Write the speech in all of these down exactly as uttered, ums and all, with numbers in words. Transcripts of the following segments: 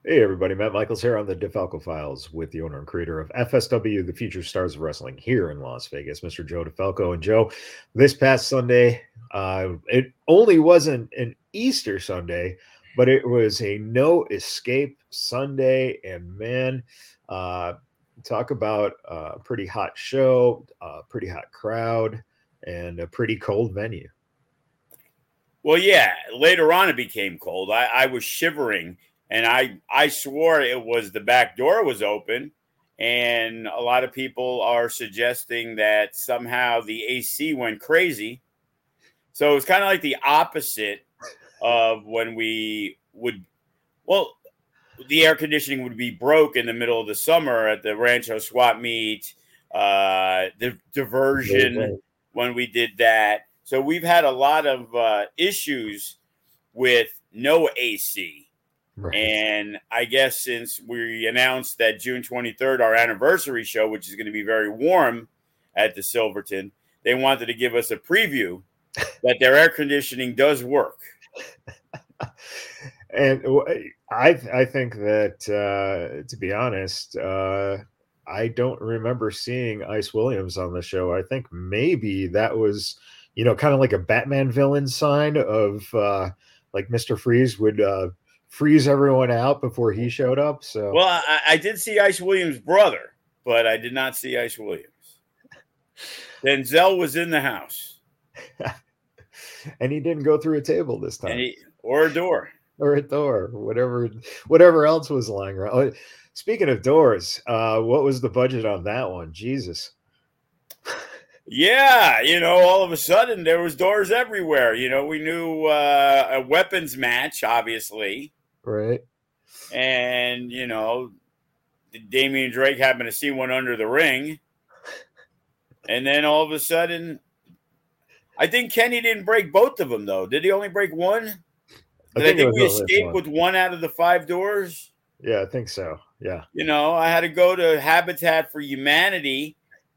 Hey everybody, Matt Michaels here on the DeFalco Files with the owner and creator of F S W, the Future Stars of Wrestling here in Las Vegas, Mister Joe DeFalco. And Joe, this past Sunday, uh, it only wasn't an Easter Sunday, but it was a no escape Sunday. And man, uh, talk about a pretty hot show, a pretty hot crowd, and a pretty cold venue. Well, yeah, later on it became cold. I, I was shivering, and I I swore it was the back door was open, and a lot of people are suggesting that somehow the A C went crazy. So it was kind of like the opposite of when we would, well, the air conditioning would be broke in the middle of the summer at the Rancho Swap Meet, uh, the diversion when we did that. So we've had a lot of uh, issues with no A C. Right. And I guess since we announced that June twenty-third, our anniversary show, which is going to be very warm at the Silverton, they wanted to give us a preview that their air conditioning does work. And I I think that, uh, to be honest, uh, I don't remember seeing Ice Williams on the show. I think maybe that was, you know, kind of like a Batman villain sign of uh, like Mister Freeze would uh, freeze everyone out before he showed up. So, well, I, I did see Ice Williams' brother, but I did not see Ice Williams. Denzel was in the house. And he didn't go through a table this time. He, or a door. Or a door, whatever, whatever else was lying around. Speaking of doors, uh, what was the budget on that one? Jesus. Yeah, you know, all of a sudden there was doors everywhere. You know, we knew uh, a weapons match, obviously. Right. And, you know, Damian Drake happened to see one under the ring. And then all of a sudden, I think Kenny didn't break both of them, though. Did he only break one? Did I, I think we escaped with one out of the five doors? Yeah, I think so. Yeah. You know, I had to go to Habitat for Humanity,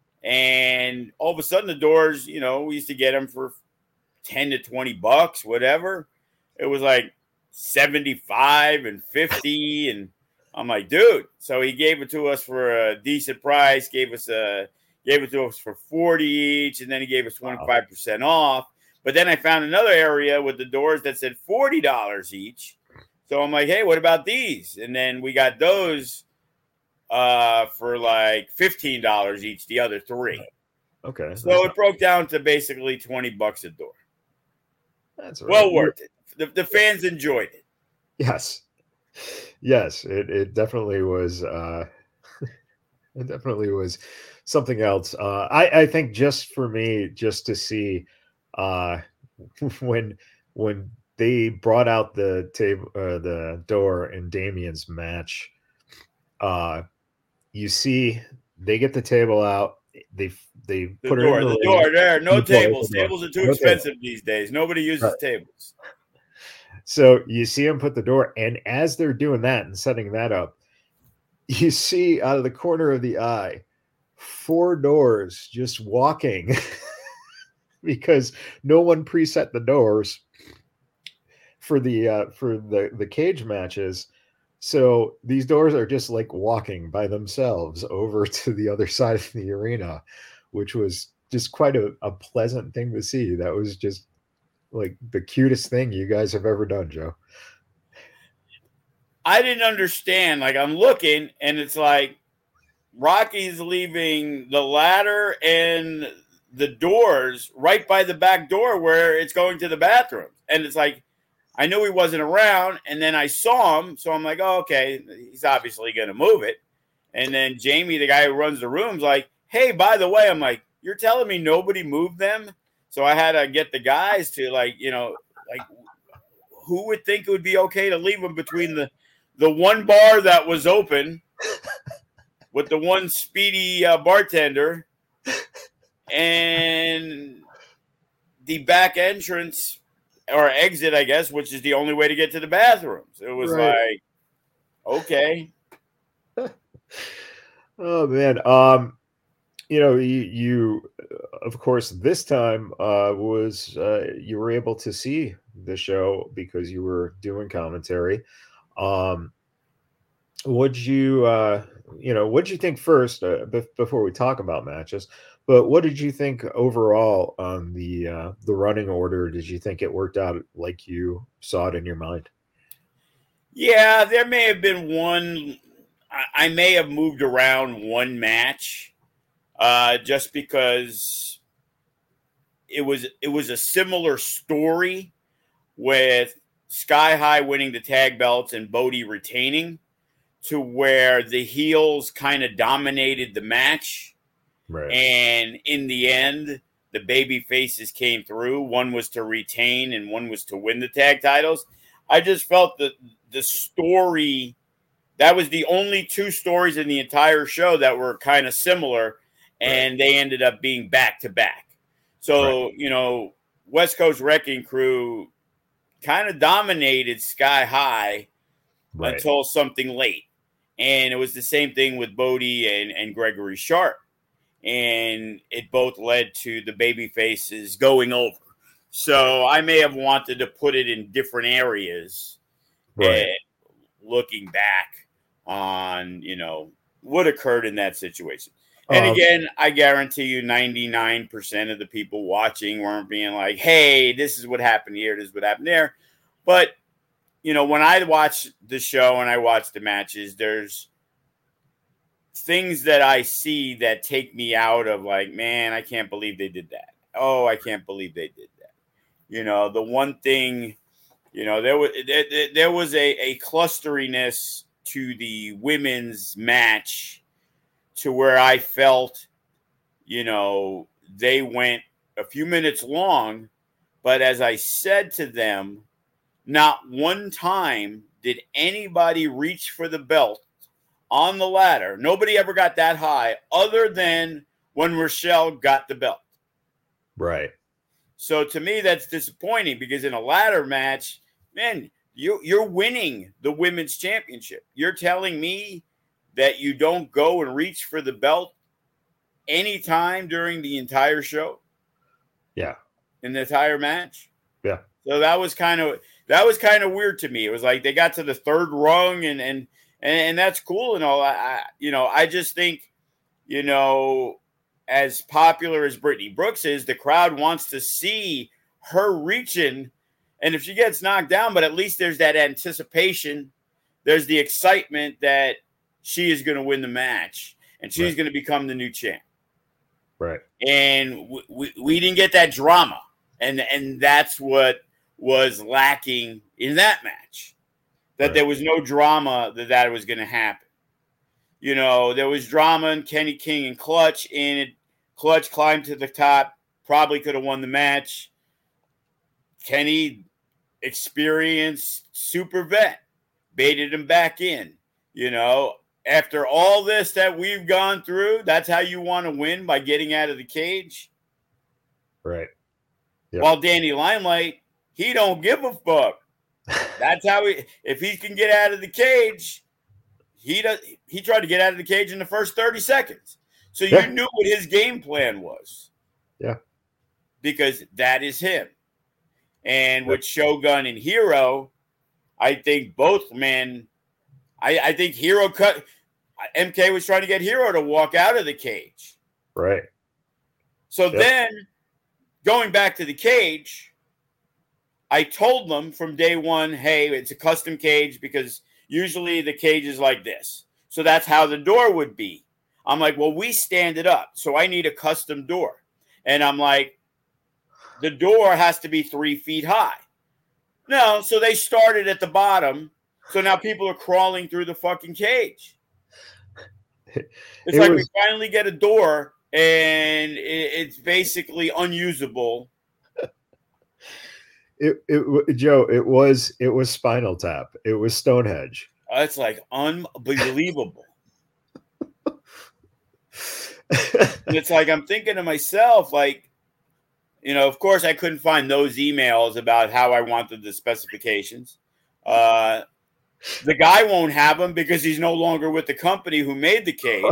and all of a sudden the doors, you know, we used to get them for ten to twenty bucks, whatever. It was like seventy-five and fifty, and I'm like, dude. So he gave it to us for a decent price, gave us a gave it to us for forty each, and then he gave us twenty-five percent wow. off. But then I found another area with the doors that said forty dollars each. So I'm like, hey, what about these? And then we got those uh, for like fifteen dollars each, the other three. Okay. So it broke down to basically twenty bucks a door. That's right. Well worth it. The, the fans enjoyed it. Yes. Yes, it, it definitely was. Uh, it definitely was something else. Uh, I, I think just for me, just to see uh when when they brought out the table uh, the door in Damian's match, uh you see they get the table out, they they the put door, it in the, the door there no the tables door. tables are too no expensive table. these days. Nobody uses right. tables. So you see them put the door, and as they're doing that and setting that up, you see out of the corner of the eye four doors just walking because no one preset the doors for the uh, for the the cage matches. So these doors are just like walking by themselves over to the other side of the arena, which was just quite a, a pleasant thing to see. That was just like the cutest thing you guys have ever done, Joe. I didn't understand. Like, I'm looking, and it's like Rocky's leaving the ladder and the doors right by the back door where it's going to the bathroom. And it's like, I knew he wasn't around, and then I saw him, so I'm like, oh, okay, he's obviously going to move it. And then Jamie, the guy who runs the room's like, hey, by the way, I'm like, you're telling me nobody moved them? So I had to get the guys to, like, you know, like, who would think it would be okay to leave them between the, the one bar that was open with the one speedy uh, bartender and the back entrance or exit, I guess, which is the only way to get to the bathrooms. It was right. like, okay. Oh, man. Um, you know, you, you, of course, this time uh, was uh, you were able to see the show because you were doing commentary. Um, What'd you, uh, you know, what'd you think first uh, be- before we talk about matches? But what did you think overall on the uh, the running order? Did you think it worked out like you saw it in your mind? Yeah, there may have been one. I, I may have moved around one match, uh, just because it was it was a similar story with Sky High winning the tag belts and Bodie retaining, to where the heels kind of dominated the match. Right. And in the end, the baby faces came through. One was to retain and one was to win the tag titles. I just felt that the story, that was the only two stories in the entire show that were kind of similar, and right. they ended up being back to back. So, right. you know, West Coast Wrecking Crew kind of dominated Sky High right. until something late. And it was the same thing with Bodie and, and Gregory Sharp. And it both led to the baby faces going over. So I may have wanted to put it in different areas. Right. Looking back on, you know, what occurred in that situation. And um, again, I guarantee you ninety-nine percent of the people watching weren't being like, hey, this is what happened here, this is what happened there. But, you know, when I watch the show and I watch the matches, there's things that I see that take me out of like, man, I can't believe they did that. Oh, I can't believe they did that. You know, the one thing, you know, there was there, there was a, a clusteriness to the women's match to where I felt, you know, they went a few minutes long, but as I said to them, not one time did anybody reach for the belt on the ladder. Nobody ever got that high other than when Rochelle got the belt. Right. So to me, that's disappointing because in a ladder match, man, you, you're winning the women's championship. You're telling me that you don't go and reach for the belt anytime during the entire show? Yeah. In the entire match? Yeah. So that was kind of that was kind of weird to me. It was like they got to the third rung and and and, and that's cool and all. I, I you know, I just think, you know, as popular as Brittany Brooks is, the crowd wants to see her reaching. And if she gets knocked down, but at least there's that anticipation, there's the excitement that she is going to win the match and she's right. going to become the new champ. Right. And we, we, we didn't get that drama. And, and that's what was lacking in that match, that right. there was no drama that that was going to happen. You know, there was drama in Kenny King and Clutch, and it, Clutch climbed to the top, probably could have won the match. Kenny experienced super vet, baited him back in. You know, after all this that we've gone through, that's how you want to win, by getting out of the cage. Right. Yep. While Danny Limelight, he don't give a fuck. That's how he, if he can get out of the cage, he does. He tried to get out of the cage in the first thirty seconds. So you yeah. knew what his game plan was. Yeah. Because that is him. And with Shogun and Hero, I think both men, I, I think Hero cut, M K was trying to get Hero to walk out of the cage. Right. So yep. then, going back to the cage, I told them from day one, hey, it's a custom cage because usually the cage is like this. So that's how the door would be. I'm like, well, we stand it up, so I need a custom door. And I'm like, the door has to be three feet high. No, so they started at the bottom. So now people are crawling through the fucking cage. It's it like was... we finally get a door, and it's basically unusable. It, it, Joe, it was it was Spinal Tap. It was Stonehenge. It's like unbelievable. And it's like I'm thinking to myself, like, you know, of course I couldn't find those emails about how I wanted the specifications. Uh, the guy won't have them because he's no longer with the company who made the cage.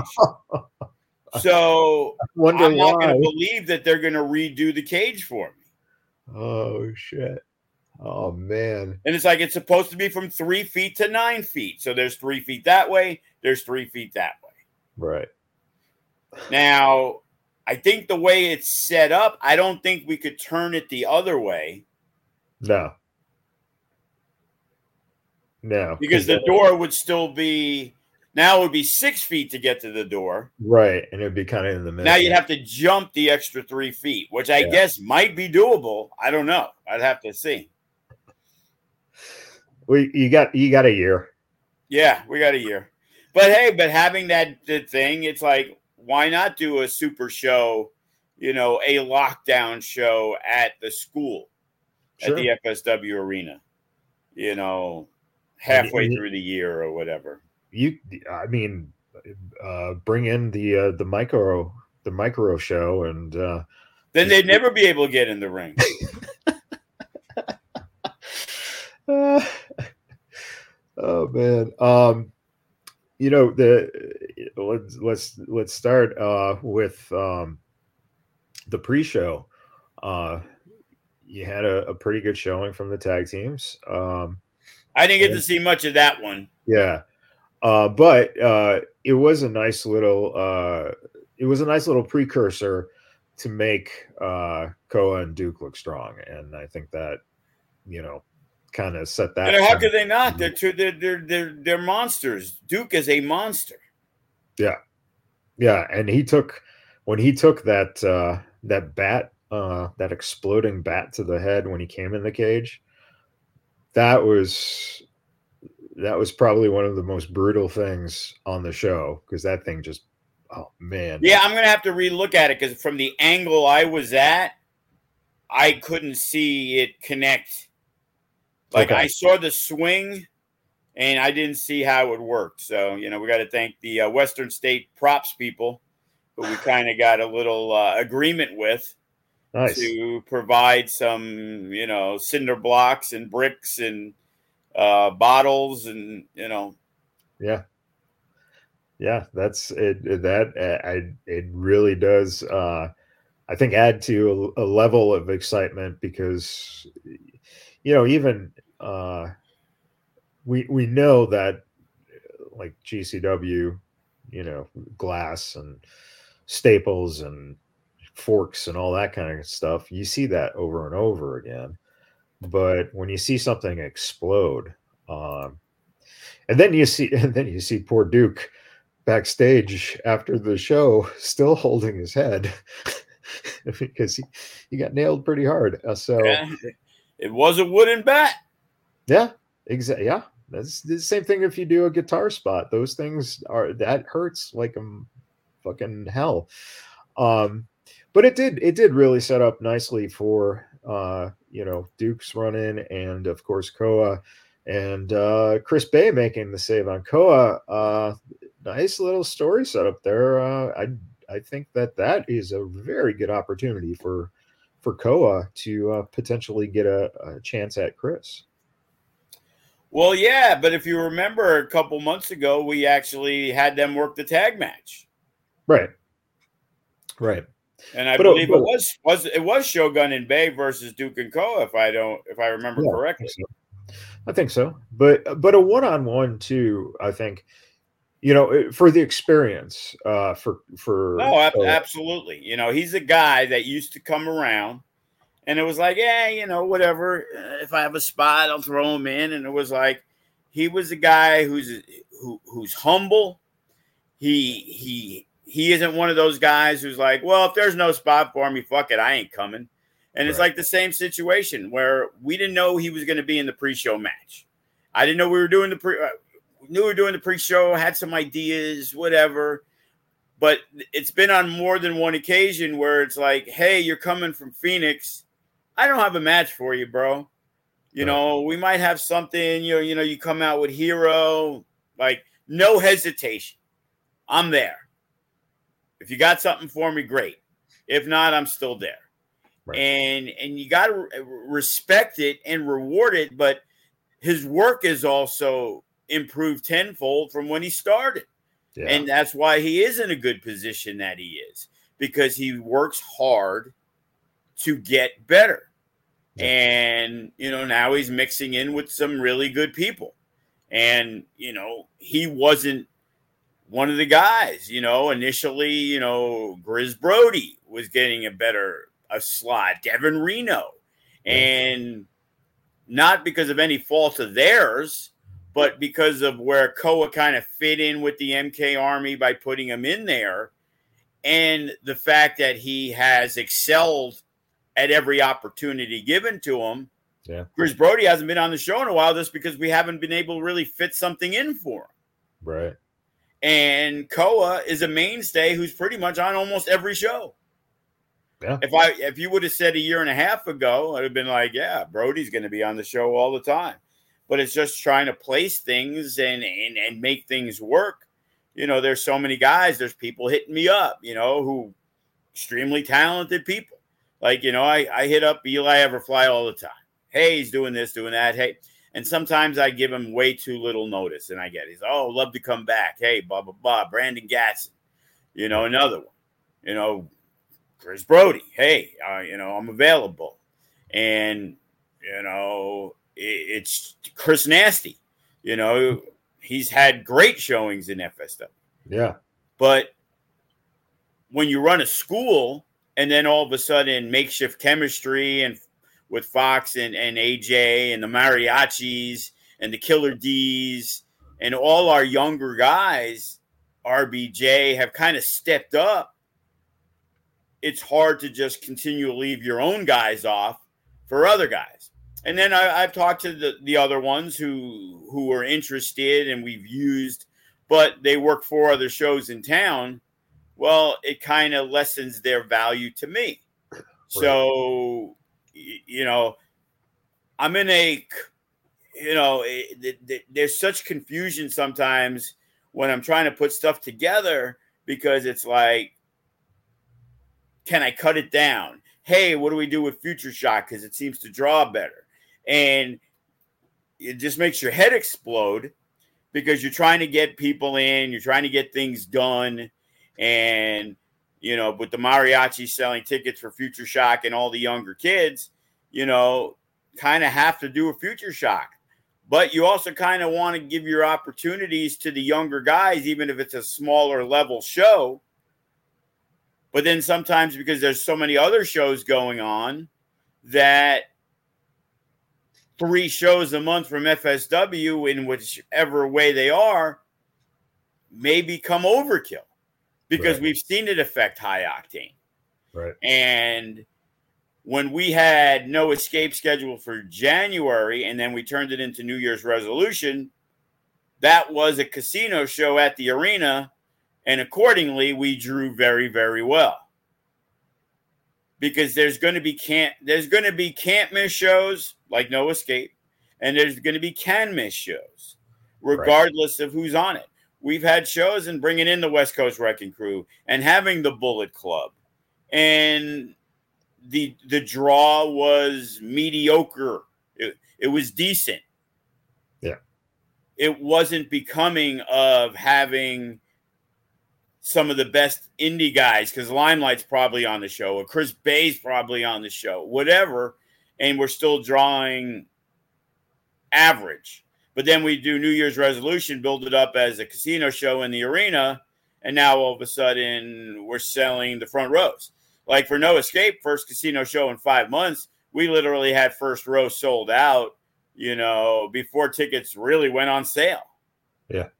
So I'm not going to believe that they're going to redo the cage for me. Oh, shit. Oh man. And it's like it's supposed to be from three feet to nine feet. So there's three feet that way, there's three feet that way. Right. Now, I think the way it's set up, I don't think we could turn it the other way. No. No. Because the door would still be, now it would be six feet to get to the door. Right. And it would be kind of in the middle. Now you'd have to jump the extra three feet, which I yeah. guess might be doable. I don't know. I'd have to see. We you got you got a year. Yeah, we got a year. But hey, but having that thing, it's like, why not do a super show, you know, a lockdown show at the school, sure. at the F S W arena, you know, halfway and, and through the year or whatever. You, I mean, uh, bring in the uh, the micro the micro show, and uh, then they'd never be able to get in the ring. uh, oh man, um, you know the let's let's let's start uh, with um, the pre-show. Uh, you had a, a pretty good showing from the tag teams. Um, I didn't get and, to see much of that one. Yeah. Uh, but uh, it was a nice little uh, it was a nice little precursor to make uh, Koa and Duke look strong, and I think that you know kind of set that. You know, how could they not? They're two, they're they're they're they're monsters. Duke is a monster. Yeah, yeah, and he took when he took that uh, that bat uh, that exploding bat to the head when he came in the cage. That was. That was probably one of the most brutal things on the show because that thing just, oh man. Yeah, I'm going to have to relook at it because from the angle I was at, I couldn't see it connect. Like okay. I saw the swing and I didn't see how it worked. So, you know, we got to thank the uh, Western State props people who we kind of got a little uh, agreement with nice. to provide some, you know, cinder blocks and bricks and uh bottles and you know yeah yeah that's it that uh, I it really does uh I think add to a, a level of excitement because you know even uh we we know that like G C W you know glass and staples and forks and all that kind of stuff you see that over and over again. But when you see something explode, um, and then you see, and then you see poor Duke backstage after the show, still holding his head because he, he got nailed pretty hard. Uh, so yeah, it was a wooden bat. Yeah, exactly. Yeah, that's the same thing. If you do a guitar spot, those things are that hurts like a fucking hell. Um, but it did it did really set up nicely for. Uh, you know, Duke's running, and of course Koa and uh, Chris Bay making the save on Koa. Uh, nice little story set up there. Uh, I I think that that is a very good opportunity for for Koa to uh, potentially get a, a chance at Chris. Well, yeah, but if you remember a couple months ago, we actually had them work the tag match. Right. Right. And I but, believe but, it was was it was Shogun and Bay versus Duke and Koa, if I don't if I remember yeah, correctly. I think, so. I think so. But but a one on one too. I think you know for the experience. Uh, for for no, ab- absolutely. You know, he's a guy that used to come around, and it was like, yeah, you know, whatever. If I have a spot, I'll throw him in. And it was like he was a guy who's who who's humble. He he. He isn't one of those guys who's like, well, if there's no spot for me, fuck it, I ain't coming. And right. It's like the same situation where we didn't know he was going to be in the pre-show match. I didn't know we were doing the pre. Uh, we knew we were doing the pre-show, had some ideas, whatever. But it's been on more than one occasion where it's like, hey, you're coming from Phoenix. I don't have a match for you, bro. You right. know, we might have something. You know, you know, you come out with Hero, like no hesitation. I'm there. If you got something for me, great. If not, I'm still there. Right. And and you got to respect it and reward it. But his work is also improved tenfold from when he started. Yeah. And that's why he is in a good position that he is. Because he works hard to get better. Yeah. And, you know, now he's mixing in with some really good people. And, you know, he wasn't one of the guys, you know, initially, you know, Grizz Brody was getting a better a slot, Devin Reno. Yeah. And not because of any fault of theirs, but because of where Koa kind of fit in with the M K Army by putting him in there. And the fact that he has excelled at every opportunity given to him. Yeah. Chris Brody hasn't been on the show in a while just because we haven't been able to really fit something in for him. Right. And Koa is a mainstay who's pretty much on almost every show. Yeah. If I if you would have said a year and a half ago, I'd have been like, yeah, Brody's going to be on the show all the time. But it's just trying to place things and, and, and make things work. You know, there's so many guys, there's people hitting me up, you know, who extremely talented people. Like, you know, I, I hit up Eli Everfly all the time. Hey, he's doing this, doing that. Hey, and sometimes I give him way too little notice, and I get, he's, oh, love to come back. Hey, blah, blah, blah. Brandon Gatson, you know, another one. You know, Chris Brody. Hey, uh, you know, I'm available. And, you know, it, it's Chris Nasty. You know, he's had great showings in F S W. Yeah. But when you run a school, and then all of a sudden makeshift chemistry and with Fox and, and A J and the Mariachis and the Killer D's and all our younger guys, R B J, have kind of stepped up. It's hard to just continue to leave your own guys off for other guys. And then I, I've talked to the, the other ones who who are interested and we've used, but they work for other shows in town. Well, it kind of lessens their value to me. Right. So, you know, I'm in a, you know, it, it, there's such confusion sometimes when I'm trying to put stuff together because it's like, can I cut it down? Hey, what do we do with Future Shock? Because it seems to draw better. And it just makes your head explode because you're trying to get people in, you're trying to get things done. And, you know, with the mariachi selling tickets for Future Shock and all the younger kids, you know, kind of have to do a Future Shock. But you also kind of want to give your opportunities to the younger guys, even if it's a smaller level show. But then sometimes because there's so many other shows going on that three shows a month from F S W in whichever way they are may become overkill. Because right. We've seen it affect High Octane. Right. And when we had No Escape scheduled for January and then we turned it into New Year's Resolution, that was a casino show at the arena. And accordingly, we drew very, very well. Because there's going to be can't there's going to be can't miss shows like No Escape. And there's going to be can miss shows, regardless right. of who's on it. We've had shows and bringing in the West Coast Wrecking Crew and having the Bullet Club. And the the draw was mediocre. It, it was decent. Yeah. It wasn't becoming of having some of the best indie guys because Limelight's probably on the show or Chris Bay's probably on the show, whatever. And we're still drawing average. But then we do New Year's Resolution, build it up as a casino show in the arena, and now all of a sudden we're selling the front rows. Like for No Escape, first casino show in five months, we literally had first row sold out, you know, before tickets really went on sale. Yeah.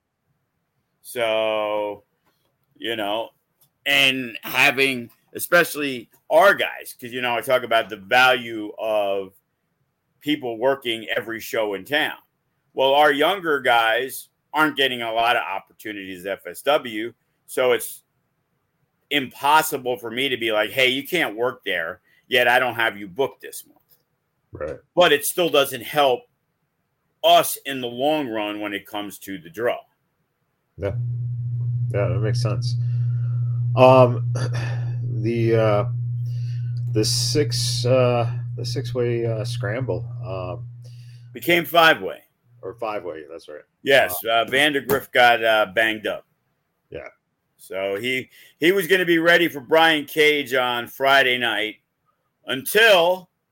So, you know, and having especially our guys, because, you know, I talk about the value of people working every show in town. Well, our younger guys aren't getting a lot of opportunities at F S W, so it's impossible for me to be like, hey, you can't work there, yet I don't have you booked this month. Right. But it still doesn't help us in the long run when it comes to the draw. Yeah. Yeah, that makes sense. Um, the uh, the six uh, the six way uh, scramble um, became five way. Or five way, that's right. Yes, uh, Vandergriff got uh, banged up. Yeah. So he he was going to be ready for Brian Cage on Friday night until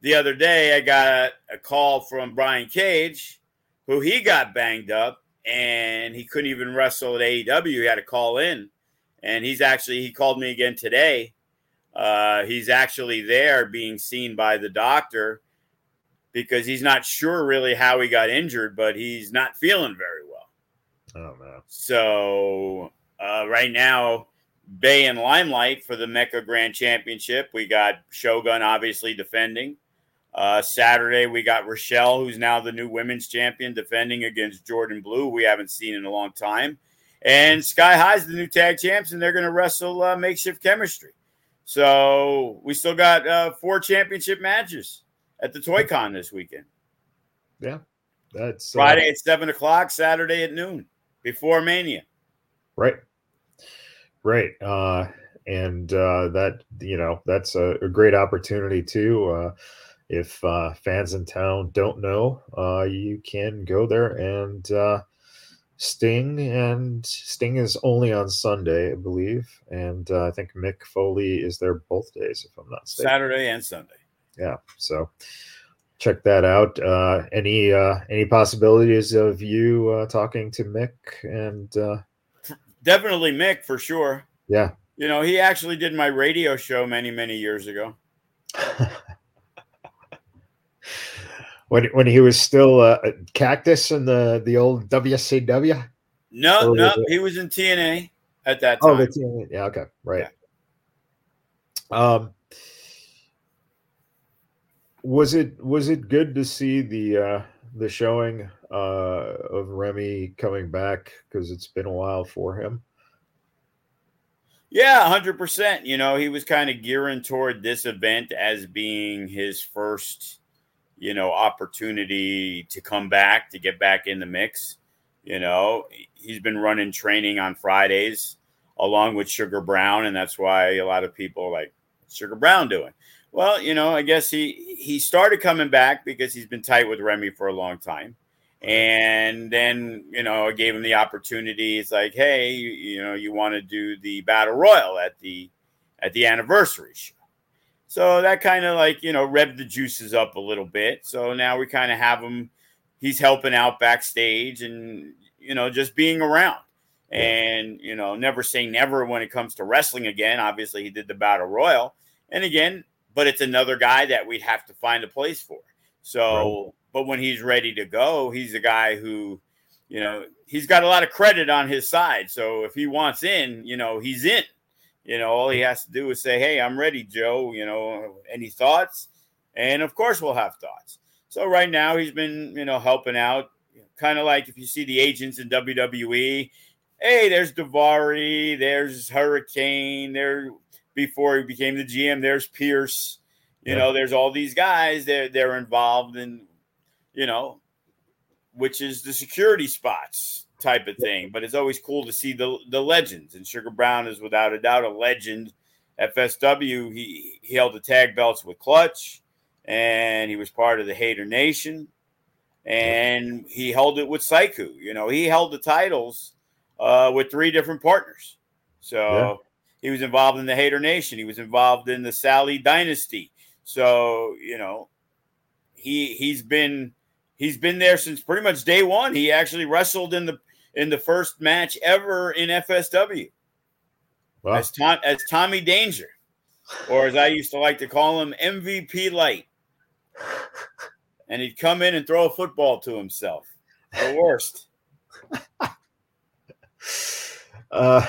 the other day I got a call from Brian Cage, who he got banged up and he couldn't even wrestle at A E W. He had to call in, and he's actually he called me again today. Uh, he's actually there being seen by the doctor because he's not sure really how he got injured, but he's not feeling very well. Oh man! So uh, right now, Bay and Limelight for the Mecca Grand Championship. We got Shogun obviously defending. Uh, Saturday, we got Rochelle, who's now the new women's champion, defending against Jordan Blue, we haven't seen in a long time. And Sky High's the new tag champs, and they're going to wrestle uh, Makeshift Chemistry. So we still got uh, four championship matches at the Toy Con this weekend. Yeah. That's uh, Friday at seven o'clock, Saturday at noon, before Mania. Right. Right. Uh, and uh, that, you know, that's a, a great opportunity too. Uh, If uh, fans in town don't know, uh, you can go there and uh, Sting. And Sting is only on Sunday, I believe. And uh, I think Mick Foley is there both days, if I'm not mistaken. Saturday and Sunday. Yeah. So check that out. Uh, any uh, any possibilities of you uh, talking to Mick? And uh... definitely Mick for sure. Yeah. You know, he actually did my radio show many, many years ago. When, when he was still uh, a Cactus in the, the old W C W? No, or no, he was in T N A at that time. Oh, the T N A. Yeah, okay, right. Yeah. Um, was it was it good to see the uh, the showing uh, of Remy coming back, because it's been a while for him? Yeah, one hundred percent. You know, he was kind of gearing toward this event as being his first, you know, opportunity to come back, to get back in the mix. You know, he's been running training on Fridays along with Sugar Brown, and that's why a lot of people are like, what's Sugar Brown doing? Well, you know, I guess he, he started coming back because he's been tight with Remy for a long time. And then, you know, I gave him the opportunity. It's like, hey, you, you know, you want to do the Battle Royal at the at the anniversary show. So that kind of like, you know, revved the juices up a little bit. So now we kind of have him. He's helping out backstage and, you know, just being around. And, you know, never say never when it comes to wrestling again. Obviously, he did the Battle Royal. And again, but it's another guy that we'd have to find a place for. So, right. But when he's ready to go, he's a guy who, you know, he's got a lot of credit on his side. So if he wants in, you know, he's in. You know, all he has to do is say, hey, I'm ready, Joe. You know, any thoughts? And, of course, we'll have thoughts. So right now he's been, you know, helping out. Kind of like if you see the agents in W W E, hey, there's Daivari, there's Hurricane, there before he became the G M, there's Pierce. You yeah. know, there's all these guys. They're, they're involved in, you know, which is the security spots type of thing. But it's always cool to see the the legends. And Sugar Brown is without a doubt a legend. F S W, he, he held the tag belts with Clutch, and he was part of the Hater Nation, and he held it with Saiku. You know, he held the titles uh, with three different partners. So yeah. he was involved in the Hater Nation. He was involved in the Sally Dynasty. So, you know, he he's been he's been there since pretty much day one. He actually wrestled in the in the first match ever in F S W. Wow. As Tom, as Tommy Danger, or as I used to like to call him, M V P Light. And he'd come in and throw a football to himself. The worst. uh,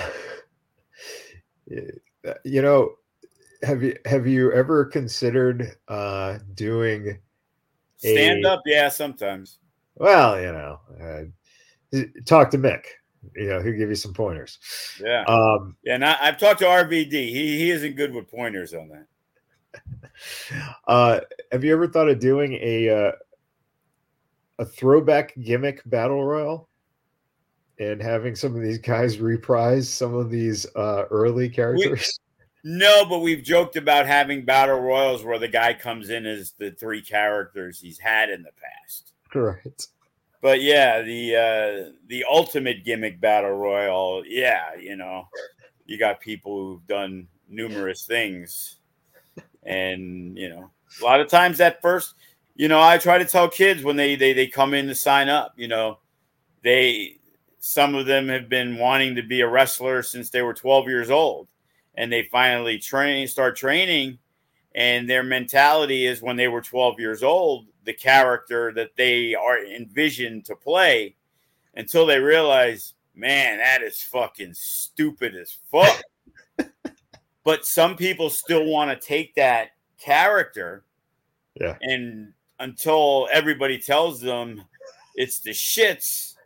you know, have you have you ever considered uh, doing stand a, up? Yeah, sometimes. Well, you know, uh, talk to Mick. You know, he'll give you some pointers. Yeah. Um, yeah. And I, I've talked to R V D. He he isn't good with pointers on that. Uh, have you ever thought of doing a uh, a throwback gimmick battle royal and having some of these guys reprise some of these uh, early characters? We, no, but we've joked about having battle royals where the guy comes in as the three characters he's had in the past. Correct. But yeah, the uh, the ultimate gimmick battle royal, yeah, you know, you got people who've done numerous things, and you know, A lot of times that first, you know, I try to tell kids when they they they come in to sign up, you know, they some of them have been wanting to be a wrestler since they were twelve years old, and they finally train start training, and their mentality is when they were twelve years old, the character that they are envisioned to play, until they realize, man, that is fucking stupid as fuck. But some people still want to take that character, yeah, and until everybody tells them it's the shits,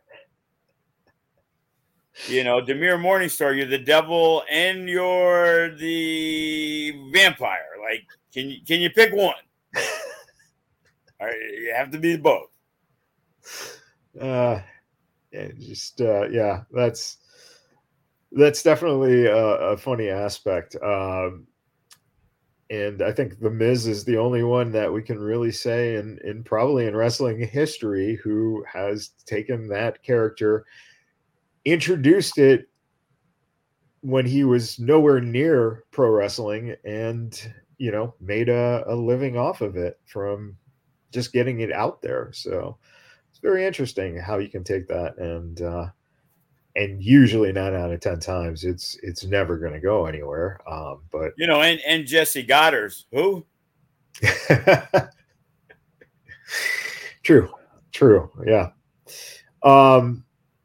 you know, Demir Morningstar, you're the devil and you're the vampire. Like, can you can you pick one? All right, you have to be both. Uh, yeah, just uh, yeah, that's that's definitely a, a funny aspect. Um, and I think the Miz is the only one that we can really say, in in probably in wrestling history, who has taken that character, introduced it when he was nowhere near pro wrestling, and you know made a, a living off of it from just getting it out there. So it's very interesting how you can take that, and uh, and usually nine out of ten times it's it's never going to go anywhere. Um, but You know, and and Jesse Goddard's who? true, true, yeah. Um,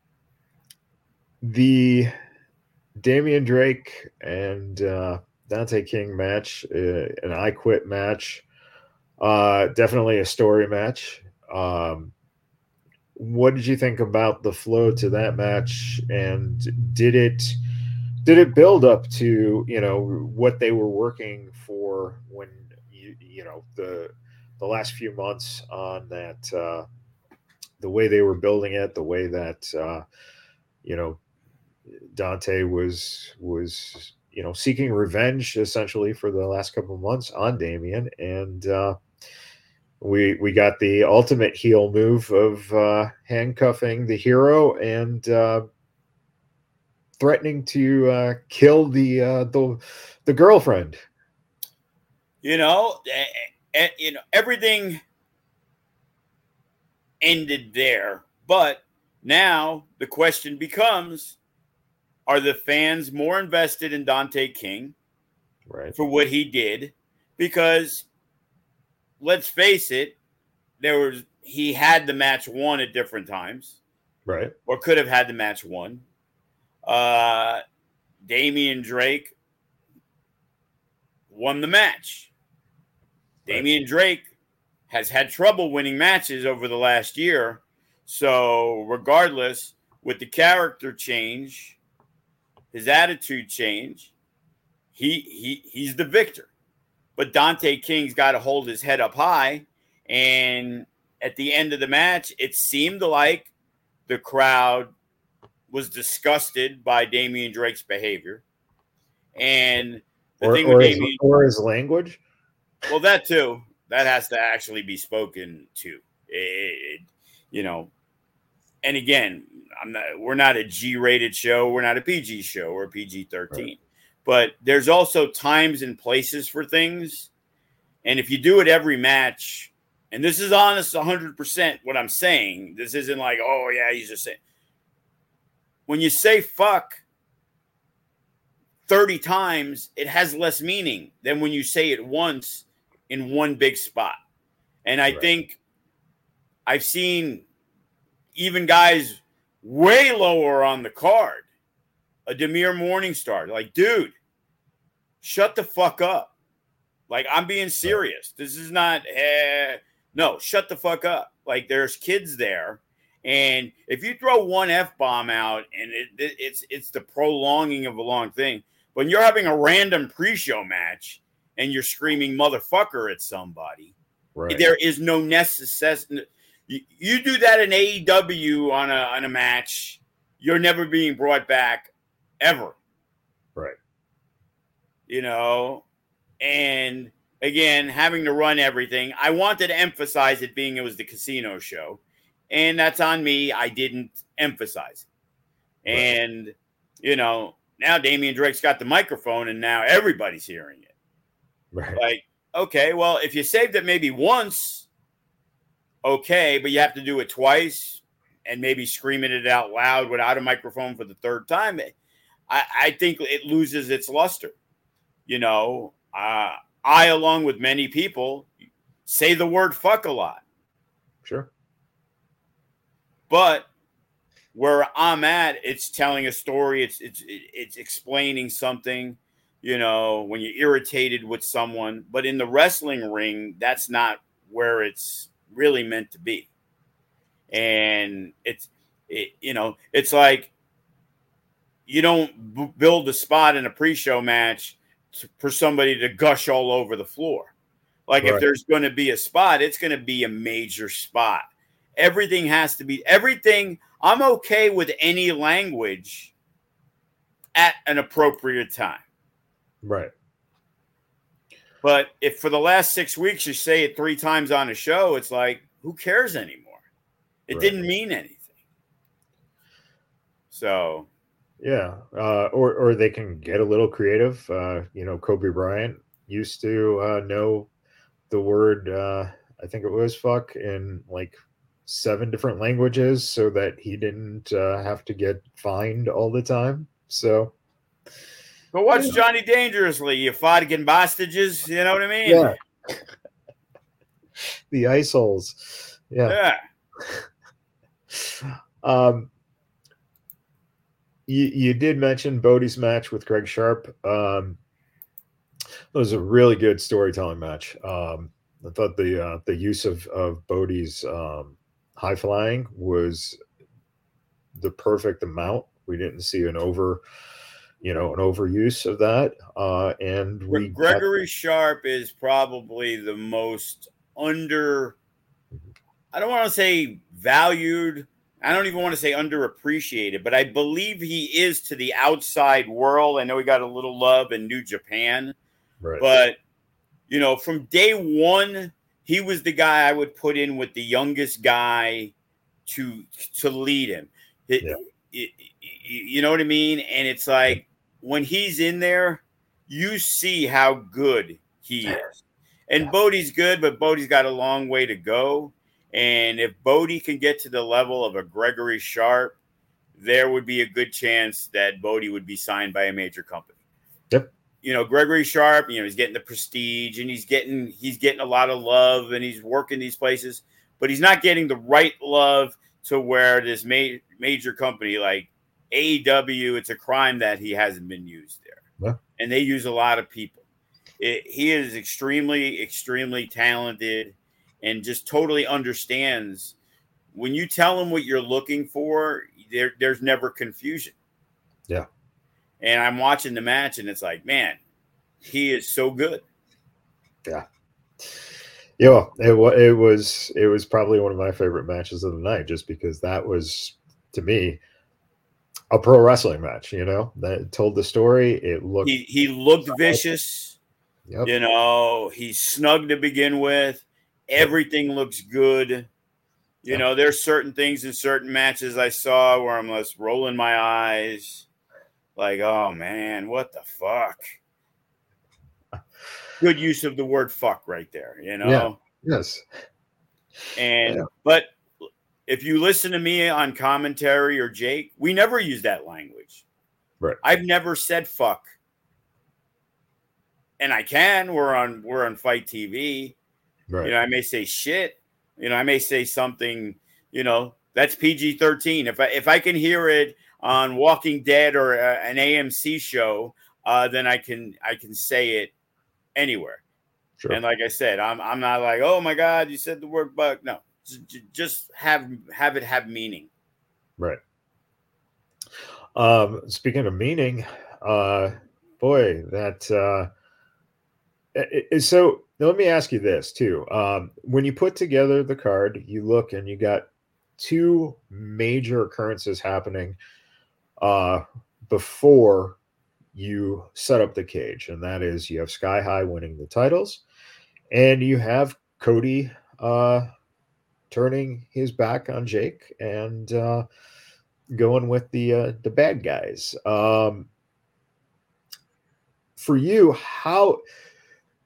the Damian Drake and uh, Dante King match, uh, an I Quit match, uh, definitely a story match. Um, what did you think about the flow to that match, and did it did it build up to you know what they were working for when you you know the the last few months on that, uh, the way they were building it, the way that uh, you know Dante was was you know seeking revenge essentially for the last couple of months on Damian, and uh, we we got the ultimate heel move of uh, handcuffing the hero and uh, threatening to uh, kill the uh, the the girlfriend. You know, and, you know everything ended there, but now the question becomes: are the fans more invested in Dante King Right. for what he did? Because let's face it, there was he had the match won at different times, Right. or could have had the match won. Uh, Damian Drake won the match. Right. Damian Drake has had trouble winning matches over the last year. So regardless, with the character change, his attitude change, he he he's the victor. But Dante King's got to hold his head up high. And at the end of the match, it seemed like the crowd was disgusted by Damian Drake's behavior. And the Or thing with or his, Damian, or his language. well, that too, that has to actually be spoken to. It, you know, and again, I'm not. We're not a G-rated show. We're not a P G show. We're a P G thirteen. Right. But there's also times and places for things. And if you do it every match, and this is honest one hundred percent what I'm saying. This isn't like, oh, yeah, he's just saying. When you say fuck thirty times, it has less meaning than when you say it once in one big spot. And I right. think I've seen even guys way lower on the card, a Demir Morningstar, like, dude, shut the fuck up. Like, I'm being serious. This is not, eh, no, shut the fuck up. Like, there's kids there. And if you throw one F-bomb out and it, it, it's it's the prolonging of a long thing, when you're having a random pre-show match and you're screaming motherfucker at somebody, right. there is no necessity. You, you do that in A E W on a, on a match, you're never being brought back ever. Right. You know, and again, having to run everything. I wanted to emphasize it being it was the casino show. And that's on me. I didn't emphasize it. Right. And, you know, now Damian Drake's got the microphone and now everybody's hearing it. Right. Like, okay, well, if you saved it maybe once, okay, but you have to do it twice and maybe screaming it out loud without a microphone for the third time, I, I think it loses its luster. You know, uh, I, along with many people, say the word fuck a lot. Sure. But where I'm at, it's telling a story. It's it's it's explaining something, you know, when you're irritated with someone. But in the wrestling ring, that's not where it's really meant to be. And it's, it, you know, it's like you don't b- build a spot in a pre-show match to, for somebody to gush all over the floor. Like right. If there's going to be a spot, it's going to be a major spot. Everything has to be everything. I'm okay with any language at an appropriate time. Right. But if for the last six weeks you say it three times on a show, it's like, who cares anymore? It right. didn't mean anything. So, yeah. Uh, or, or they can get a little creative. Uh, you know, Kobe Bryant used to uh, know the word, uh, I think it was fuck, in like seven different languages so that he didn't uh, have to get fined all the time. So, but what's yeah. Johnny Dangerously? You fighting hostages? You know what I mean? Yeah. The ice holes. Yeah. Yeah. um, you, you did mention Bodie's match with Greg Sharp. Um, it was a really good storytelling match. Um, I thought the uh, the use of of Bodie's um, high flying was the perfect amount. We didn't see an over, you know, an overuse of that. Uh, and we Gregory got... Sharp is probably the most under. I don't want to say valued. I don't even want to say underappreciated, but I believe he is to the outside world. I know he got a little love in New Japan, right. But you know, from day one, he was the guy I would put in with the youngest guy to to lead him. It, yeah. it, it, you know what I mean? And it's like when he's in there, you see how good he is. And yeah. Bodie's good, but Bodie's got a long way to go. And if Bodie can get to the level of a Gregory Sharp, there would be a good chance that Bodie would be signed by a major company. Yep. You know, Gregory Sharp, you know, he's getting the prestige and he's getting he's getting a lot of love and he's working these places, but he's not getting the right love to where this ma- major company like A E W, it's a crime that he hasn't been used there. Yeah. And they use a lot of people. It, he is extremely, extremely talented and just totally understands. When you tell him what you're looking for, there, there's never confusion. Yeah. And I'm watching the match, and it's like, man, he is so good. Yeah. Yeah, it, it was it was probably one of my favorite matches of the night, just because that was, to me, a pro wrestling match. You know, that told the story. It looked he he looked vicious. Yep. You know, he's snug to begin with. Everything yep. looks good. You yep. know, there's certain things in certain matches I saw where I'm just rolling my eyes, like, oh man, what the fuck. Good use of the word fuck right there, you know? Yeah. Yes. And, yeah. but if you listen to me on commentary or Jake, we never use that language. Right. I've never said fuck. And I can, we're on, we're on Fight T V. Right. You know, I may say shit, you know, I may say something, you know, that's P G thirteen. If I, if I can hear it on Walking Dead or uh, an A M C show, uh, then I can, I can say it anywhere. Sure. And like I said, I'm I'm not like, oh my God, you said the word bug. No, just have have it have meaning. Right. Um, speaking of meaning, uh, boy, that uh, it, it, so let me ask you this too. Um, when you put together the card, you look and you got two major occurrences happening uh, before you set up the cage, and that is you have Sky High winning the titles, and you have Cody uh, turning his back on Jake and uh, going with the uh, the bad guys. Um, for you, how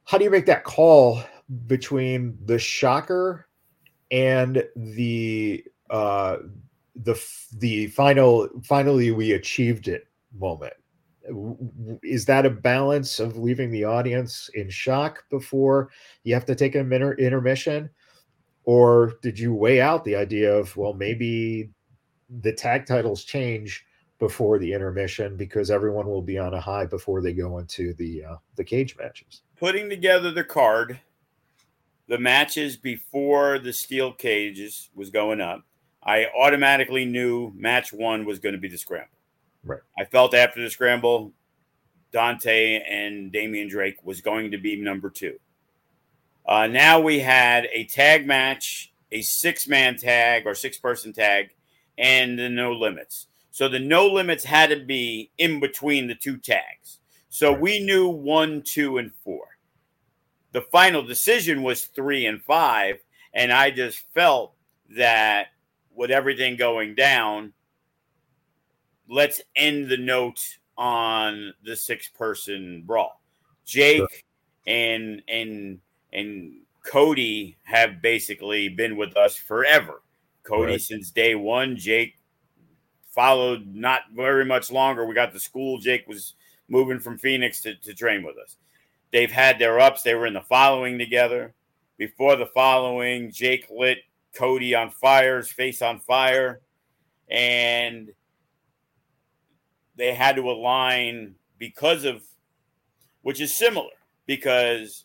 how do you make that call between the shocker and the uh, the the final finally we achieved it moment? Is that a balance of leaving the audience in shock before you have to take an inter- intermission? Or did you weigh out the idea of, well, maybe the tag titles change before the intermission because everyone will be on a high before they go into the uh, the cage matches? Putting together the card, the matches before the steel cages was going up, I automatically knew match one was going to be the scramble. Right. I felt after the scramble, Dante and Damian Drake was going to be number two. Uh, now we had a tag match, a six-man tag or six-person tag, and the no limits. So the no limits had to be in between the two tags. So right. we knew one, two, and four. The final decision was three and five, and I just felt that with everything going down, let's end the note on the six-person brawl. Jake sure. and and and Cody have basically been with us forever. Cody right. since day one. Jake followed not very much longer. We got to school. Jake was moving from Phoenix to, to train with us. They've had their ups. They were in the following together. Before the following, Jake lit Cody on fire, his face on fire. And they had to align because of, which is similar, because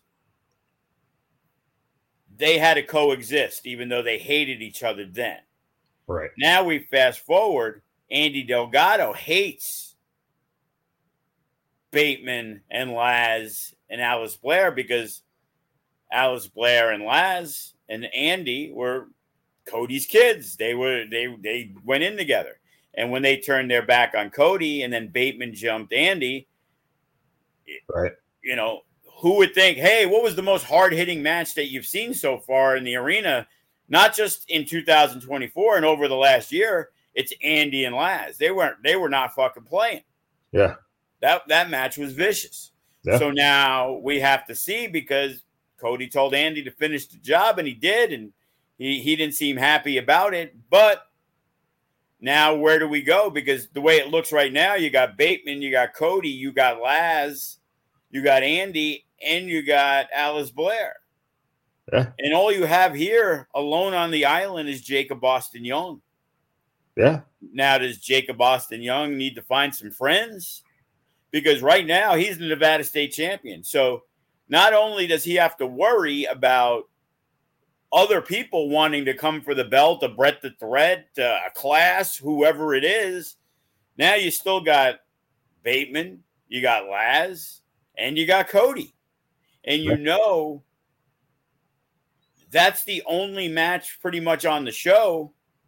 they had to coexist, even though they hated each other then. Right. Now we fast forward, Andy Delgado hates Bateman and Laz and Alice Blair because Alice Blair and Laz and Andy were Cody's kids. They were they they went in together. And when they turned their back on Cody and then Bateman jumped Andy, right. you know, who would think, hey, what was the most hard-hitting match that you've seen so far in the arena? Not just in two thousand twenty-four and over the last year. It's Andy and Laz. They weren't. They were not fucking playing. Yeah. That that match was vicious. Yeah. So now we have to see, because Cody told Andy to finish the job, and he did, and he he didn't seem happy about it. But now where do we go? Because the way it looks right now, you got Bateman, you got Cody, you got Laz, you got Andy, and you got Alice Blair. Yeah. And all you have here alone on the island is Jacob Austin Young. Yeah. Now, does Jacob Austin Young need to find some friends? Because right now he's the Nevada State champion. So not only does he have to worry about other people wanting to come for the belt, a Brett the Thread, a Class, whoever it is, now you still got Bateman, you got Laz, and you got Cody. And you know that's the only match pretty much on the show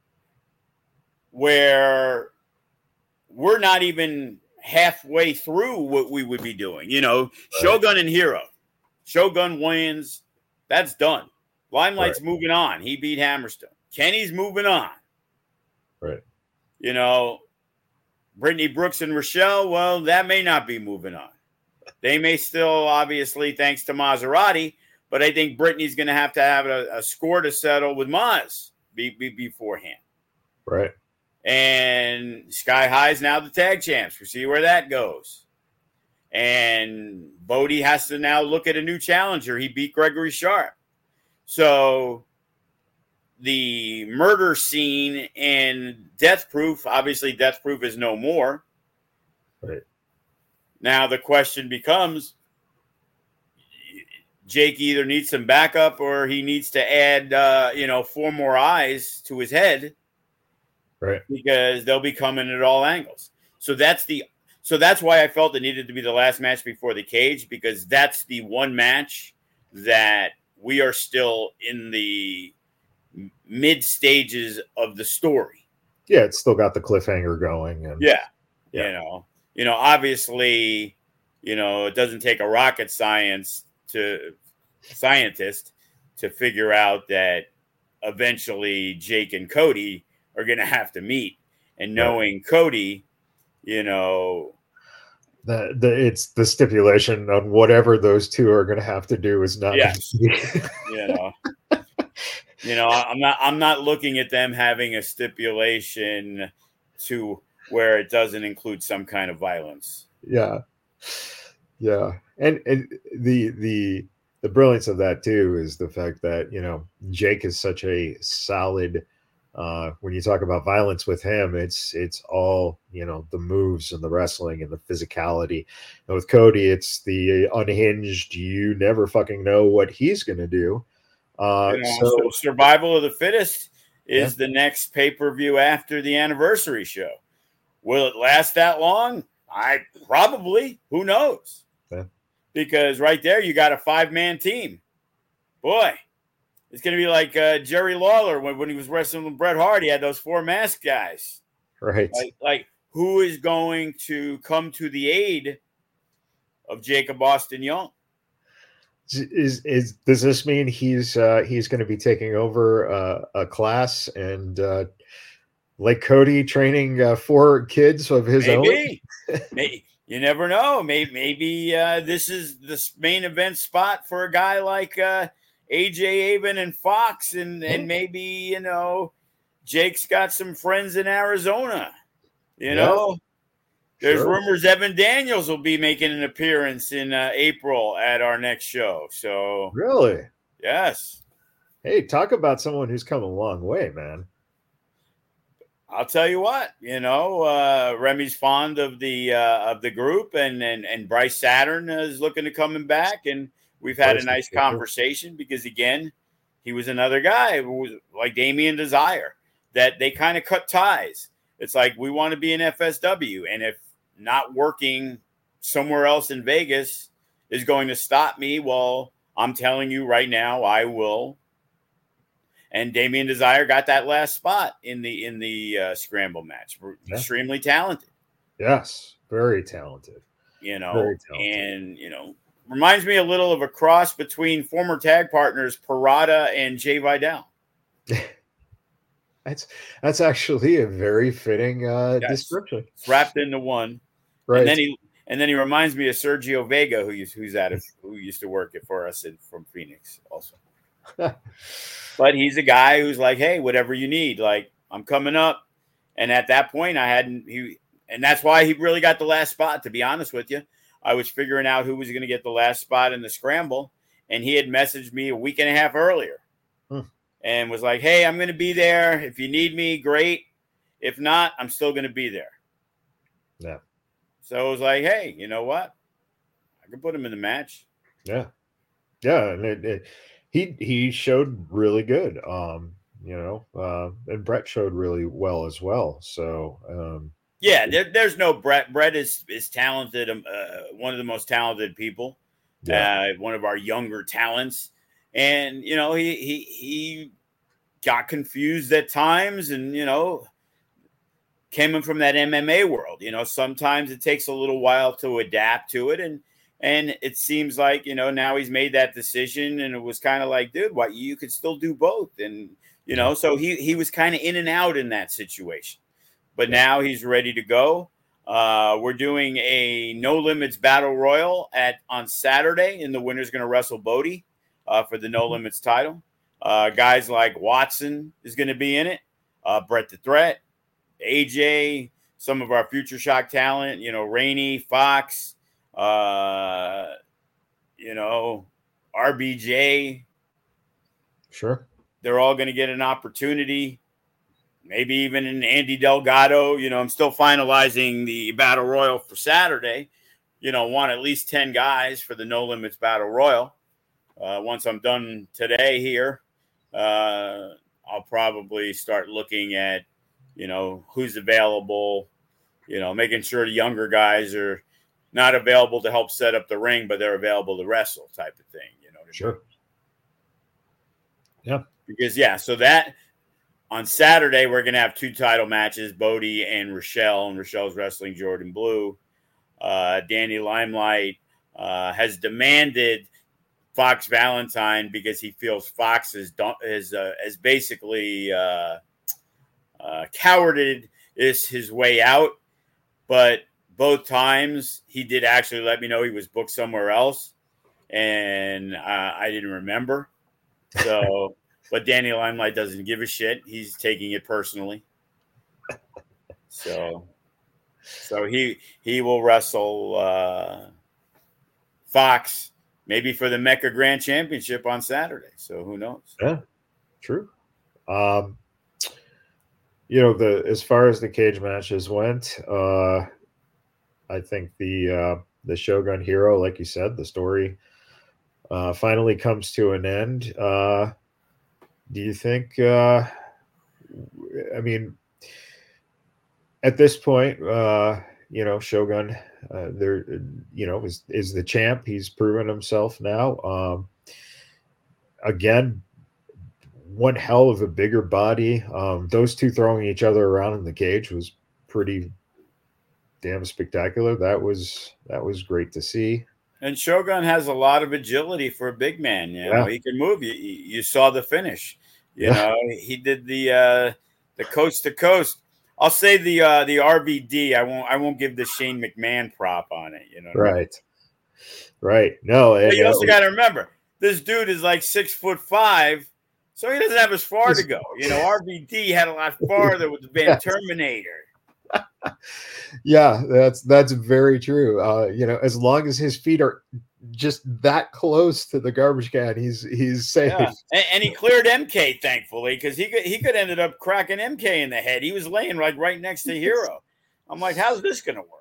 where we're not even halfway through what we would be doing. You know, right. Shogun and Hero. Shogun wins. That's done. Limelight's right. moving on. He beat Hammerstone. Kenny's moving on. Right. You know, Brittany Brooks and Rochelle, well, that may not be moving on. They may still, obviously, thanks to Maserati, but I think Brittany's going to have to have a, a score to settle with Maz be, be, beforehand. Right. And Sky High's now the tag champs. We'll see where that goes. And Bodie has to now look at a new challenger. He beat Gregory Sharp. So the murder scene and Death Proof, obviously Death Proof is no more. Right. Now the question becomes, Jake either needs some backup or he needs to add, uh, you know, four more eyes to his head. Right. Because they'll be coming at all angles. So that's the so that's why I felt it needed to be the last match before the cage, because that's the one match that we are still in the mid stages of the story. Yeah, it's still got the cliffhanger going. And yeah. yeah. You know, you know, obviously, you know, it doesn't take a rocket science to scientist to figure out that eventually Jake and Cody are going to have to meet. And knowing right. Cody, you know, The, the it's the stipulation on whatever those two are going to have to do is not. Yes. you know, you know, I'm not I'm not looking at them having a stipulation to where it doesn't include some kind of violence. Yeah, yeah, and and the the the brilliance of that too is the fact that you know Jake is such a solid. Uh, when you talk about violence with him, it's it's all you know the moves and the wrestling and the physicality. And with Cody, it's the unhinged. You never fucking know what he's going to do. Uh, You know, so, so survival of the fittest is yeah. the next pay per view after the anniversary show. Will it last that long? I probably. Who knows? Yeah. Because right there, you got a five man team. Boy, it's going to be like uh, Jerry Lawler when, when he was wrestling with Bret Hart. He had those four masked guys. Right. Like, like, who is going to come to the aid of Jacob Austin Young? Is is does this mean he's uh, he's going to be taking over uh, a class and uh, like Cody training uh, four kids of his Maybe. own? Maybe. You never know. Maybe, maybe uh, this is the main event spot for a guy like uh, A J Avon and Fox, and and maybe you know Jake's got some friends in Arizona. You Yeah. know, there's Sure. rumors Evan Daniels will be making an appearance in uh, April at our next show. So Really? yes, Hey, talk about someone who's come a long way, man. I'll tell you what. You know, uh, Remy's fond of the uh, of the group, and and and Bryce Saturn is looking to coming back, and we've had Bryce a nice is good, too. conversation because again, he was another guy who was like Damien Desire that they kind of cut ties. It's like we want to be an F S W, and if not working somewhere else in Vegas is going to stop me, well, I'm telling you right now, I will. And Damien Desire got that last spot in the in the uh, scramble match. Yeah. Extremely talented. Yes, very talented. You know, Very talented. and you know, reminds me a little of a cross between former tag partners Parada and Jay Vidal. That's that's actually a very fitting uh, Yes. description. It's wrapped into one. Right. And then he and then he reminds me of Sergio Vega, who used who's at it, who used to work it for us in, from Phoenix also. But he's a guy who's like, hey, whatever you need, like I'm coming up. And at that point, I hadn't he, and that's why he really got the last spot. To be honest with you, I was figuring out who was going to get the last spot in the scramble, and he had messaged me a week and a half earlier, hmm. and was like, hey, I'm going to be there. If you need me, great. If not, I'm still going to be there. Yeah. So it was like, hey, you know what? I can put him in the match. Yeah. Yeah. And it, it, he he showed really good. Um, you know, uh, and Bret showed really well as well. So um, yeah, there, there's no Bret. Bret is is talented. Um, uh, one of the most talented people. Yeah. Uh, one of our younger talents. And you know, he he he got confused at times, and you know, came in from that M M A world. You know, sometimes it takes a little while to adapt to it, and and it seems like, you know, now he's made that decision, and it was kind of like, dude, what, you could still do both. And, you know, so he, he was kind of in and out in that situation, but now he's ready to go. Uh, we're doing a No Limits Battle Royal at on Saturday, and the winner's going to wrestle Bodie uh, for the No Limits title. Uh, guys like Watson is going to be in it. Uh, Bret the Threat, A J, some of our Future Shock talent, you know, Rainey, Fox, Uh, you know, R B J. Sure. They're all going to get an opportunity. Maybe even an Andy Delgado. You know, I'm still finalizing the Battle Royal for Saturday. You know, want at least ten guys for the No Limits Battle Royal. Uh, once I'm done today here, uh, I'll probably start looking at, you know, who's available, you know, making sure the younger guys are not available to help set up the ring, but they're available to wrestle type of thing, you know. Sure. Yeah. Because, yeah, so that on Saturday, we're going to have two title matches, Bodie and Rochelle, and Rochelle's wrestling Jordan Blue. Uh, Danny Limelight uh, has demanded Fox Valentine because he feels Fox is, is, uh, is basically uh, uh, cowarded is his way out. But both times he did actually let me know he was booked somewhere else, and uh, I didn't remember. So, but Danny Limelight doesn't give a shit. He's taking it personally. So, so he he will wrestle uh, Fox maybe for the Mecca Grand Championship on Saturday. So who knows? Yeah, true. Um, you know, the as far as the cage matches went, uh, I think the uh, the Shogun Hero, like you said, the story uh, finally comes to an end. Uh, do you think? Uh, I mean, at this point, uh, you know, Shogun, uh, there, you know, is is the champ. He's proven himself now. Um, again, one hell of a bigger body. Um, those two throwing each other around in the cage was pretty damn spectacular. That was that was great to see. And Shogun has a lot of agility for a big man. You know, Yeah. he can move. You, you saw the finish. You Yeah. know, he did the uh, the coast to coast. I'll say the uh, the R V D. I won't I won't give the Shane McMahon prop on it. You know, what I mean? Right. Right. No, But and, you uh, also got to remember this dude is like six foot five, so he doesn't have as far to go. You know, R V D had a lot farther with the Van Yes. Terminator. Yeah, that's that's very true. Uh, you know, as long as his feet are just that close to the garbage can, he's he's safe. Yeah. And, and he cleared M K, thankfully, because he could he could ended up cracking M K in the head. He was laying like right next to Hero. I'm like, how's this gonna work?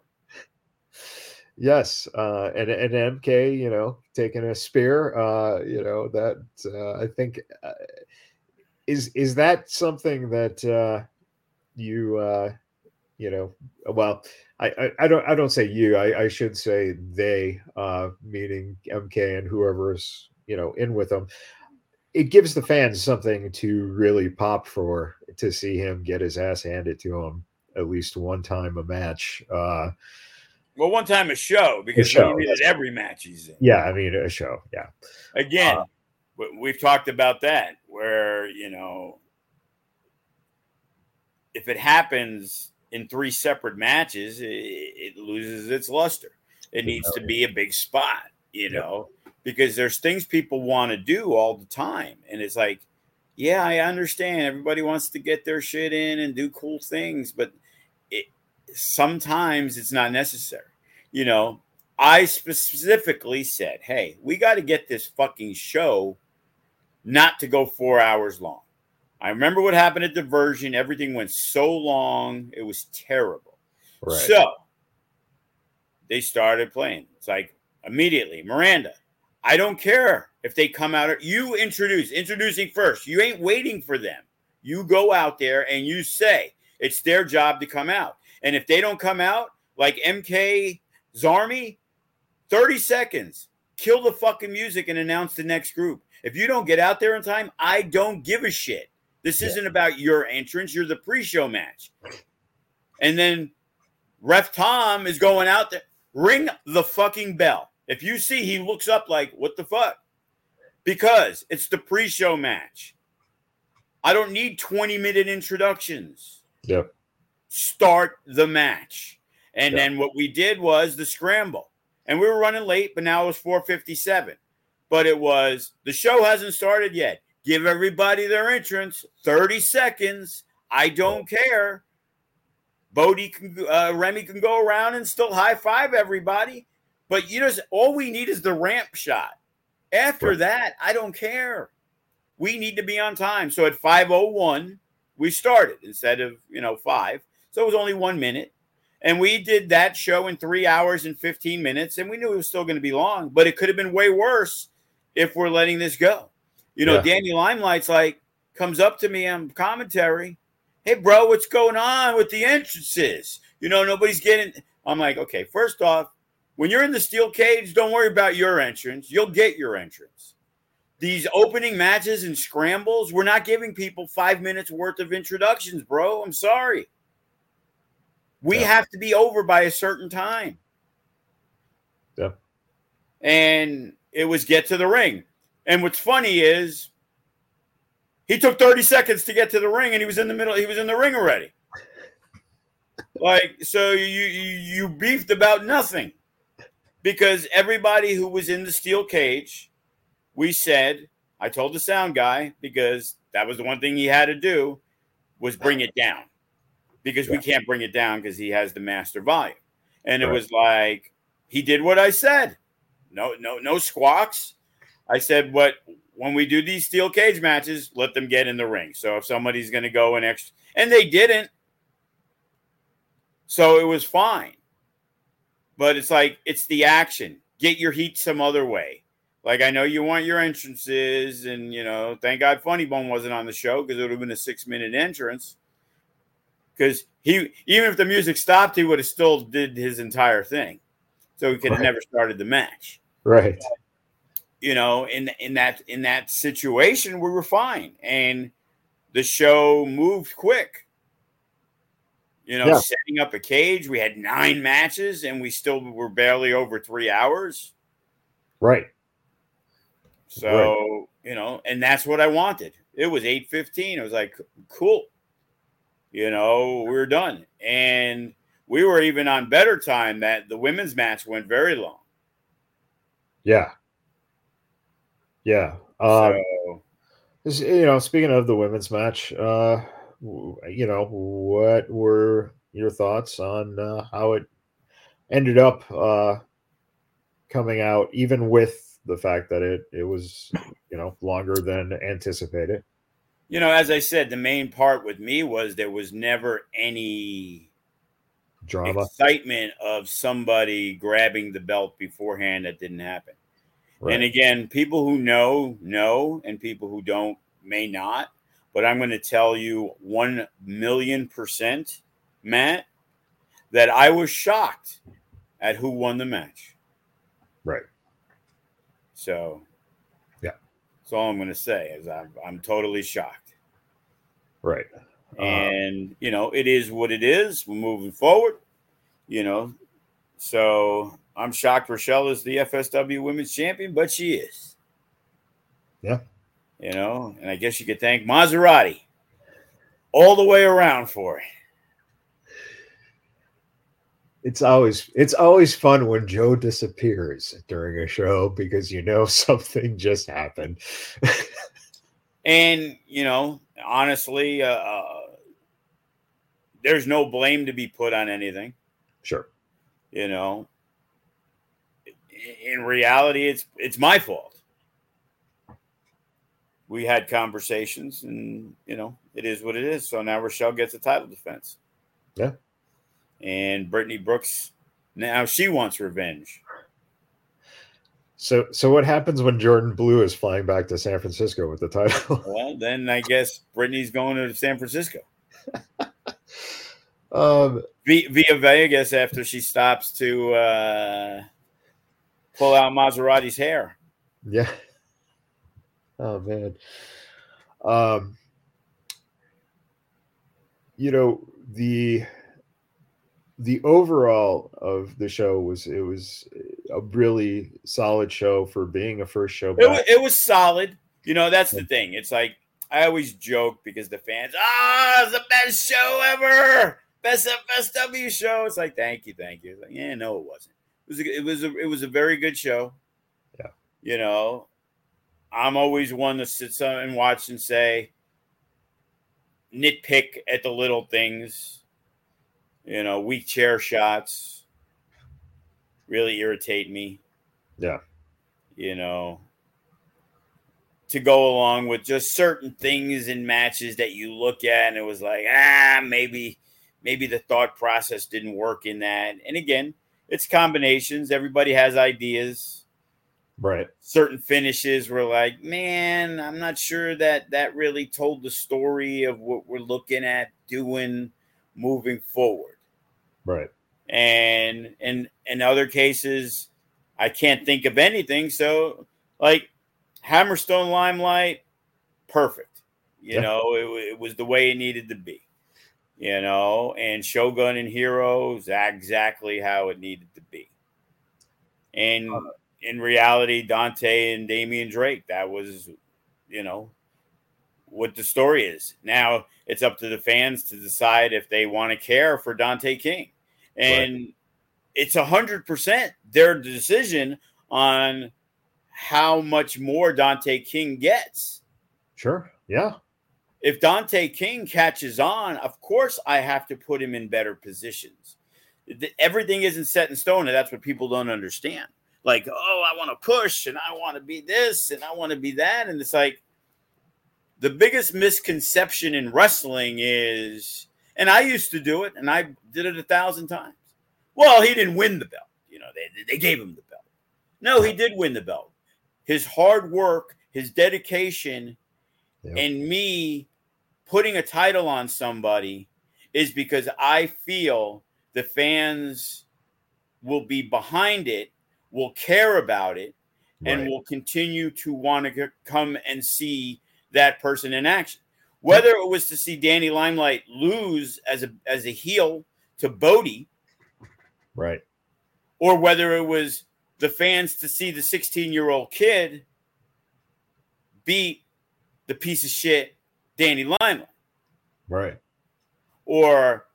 Yes, uh, and and M K, you know, taking a spear. Uh, you know that uh, I think uh, is is that something that uh, you uh, you know well I, I I don't I don't say you I, I should say they uh, meaning M K and whoever's you know in with them. It gives the fans something to really pop for to see him get his ass handed to him at least one time a match. Uh, Well, one time a show because show, he needed every match he's in. yeah, I mean a show. Yeah. Again, Uh, we've talked about that where, you know, if it happens in three separate matches, it, it loses its luster. It needs to be a big spot, you know, because there's things people want to do all the time. And it's like, yeah, I understand. Everybody wants to get their shit in and do cool things, but it, sometimes it's not necessary. You know, I specifically said, hey, we got to get this fucking show not to go four hours long. I remember what happened at Diversion. Everything went so long. It was terrible. right. So they started playing. It's like immediately, Miranda, I don't care if they come out. You introduce, introducing first. You ain't waiting for them. You go out there and you say it's their job to come out. And if they don't come out, like M K Zarmy, thirty seconds, kill the fucking music and announce the next group. If you don't get out there in time, I don't give a shit. This yeah. isn't about your entrance. You're the pre-show match. And then Ref Tom is going out there. Ring the fucking bell. If you see he looks up like, what the fuck? Because it's the pre-show match. I don't need twenty-minute introductions. Yep. Start the match. And yep. then what we did was the scramble. And we were running late, but now it was four fifty-seven. But it was, the show hasn't started yet. Give everybody their entrance, thirty seconds. I don't care. Bodie can, uh, Remy can go around and still high five everybody. But you know, all we need is the ramp shot. After right. that, I don't care. We need to be on time. So at five oh one, we started instead of, you know, five. So it was only one minute. And we did that show in three hours and fifteen minutes. And we knew it was still going to be long, but it could have been way worse if we're letting this go. You know, yeah. Danny Limelight's like, comes up to me on commentary. Hey, bro, what's going on with the entrances? You know, nobody's getting. I'm like, okay, first off, when you're in the steel cage, don't worry about your entrance. You'll get your entrance. These opening matches and scrambles, we're not giving people five minutes worth of introductions, bro. I'm sorry. We yeah. have to be over by a certain time. Yeah. And it was get to the ring. And what's funny is he took thirty seconds to get to the ring and he was in the middle. He was in the ring already. Like, so you, you you beefed about nothing because everybody who was in the steel cage, we said, I told the sound guy, because that was the one thing he had to do, was bring it down, because Yeah. we can't bring it down because he has the master volume. And it Right. was like, he did what I said. No, no, no squawks. I said, what, when we do these steel cage matches, let them get in the ring. So if somebody's going to go an extra, and they didn't. So it was fine. But it's like, it's the action. Get your heat some other way. Like, I know you want your entrances, and, you know, thank God Funny Bone wasn't on the show because it would have been a six minute entrance. Because he, even if the music stopped, he would have still did his entire thing. So he could have Right. never started the match. Right. You know, in in that in that situation, we were fine, and the show moved quick. You know, Yeah. setting up a cage, we had nine matches, and we still were barely over three hours. Right. So, Right. you know, and that's what I wanted. It was eight fifteen. I was like, cool. You know, we were done. And we were even on better time that the women's match went very long. Yeah. Yeah. Um, So, you know, speaking of the women's match, uh, you know, what were your thoughts on uh, how it ended up uh, coming out, even with the fact that it it was, you know, longer than anticipated? you know, as I said, the main part with me was there was never any Drama. excitement of somebody grabbing the belt beforehand. That didn't happen. And Right. again, people who know, know, and people who don't may not. But I'm going to tell you one million percent, Matt, that I was shocked at who won the match. Right. So Yeah. that's all I'm going to say is I'm, I'm totally shocked. Right. Uh, And, you know, it is what it is. We're moving forward, you know. So I'm shocked Rochelle is the F S W Women's Champion, but she is. yeah. You know, and I guess you could thank Maserati all the way around for it. It's always it's always fun when Joe disappears during a show because you know something just happened. And, you know, honestly, uh, uh, there's no blame to be put on anything. Sure. You know, in reality, it's it's my fault. We had conversations, and you know, it is what it is. So now Rochelle gets a title defense. Yeah. And Brittany Brooks, now she wants revenge. So so what happens when Jordan Blue is flying back to San Francisco with the title? Well, then I guess Brittany's going to San Francisco. um via, via Vegas after she stops to uh, pull out Maserati's hair. yeah. Oh man. Um you know, the the overall of the show was it was a really solid show for being a first show It was, back. it was solid. You know, that's the thing. It's like I always joke because the fans, ah, it's the best show ever, best F S W show. It's like, thank you, thank you. It's like, yeah, no, it wasn't. It was, a, it was, a, it was a very good show. Yeah. You know, I'm always one to sit and watch and say, nitpick at the little things. You know, weak chair shots really irritate me. Yeah. You know, to go along with just certain things in matches that you look at and it was like, ah, maybe, maybe the thought process didn't work in that. And again, it's combinations. Everybody has ideas. Right. Certain finishes were like, man, I'm not sure that that really told the story of what we're looking at doing moving forward. Right. And in in other cases, I can't think of anything. So like Hammerstone Limelight, perfect. You Yeah. know, it, it was the way it needed to be. You know, and Shogun and Heroes, exactly how it needed to be. And in reality, Dante and Damian Drake, that was, you know, what the story is. Now it's up to the fans to decide if they want to care for Dante King. And right. it's a hundred percent their decision on how much more Dante King gets. Sure. Yeah. If Dante King catches on, of course I have to put him in better positions. Everything isn't set in stone, and that's what people don't understand. Like, oh, I want to push, and I want to be this, and I want to be that. And it's like, the biggest misconception in wrestling is, and I used to do it, and I did it a thousand times. Well, he didn't win the belt. You know, they, they gave him the belt. No, he did win the belt. His hard work, his dedication, yep. and me putting a title on somebody is because I feel the fans will be behind it, will care about it, and right. will continue to want to come and see that person in action. Whether it was to see Danny Limelight lose as a as a heel to Bodie, right, or whether it was the fans to see the sixteen-year-old kid beat the piece of shit Danny Limelight, right, or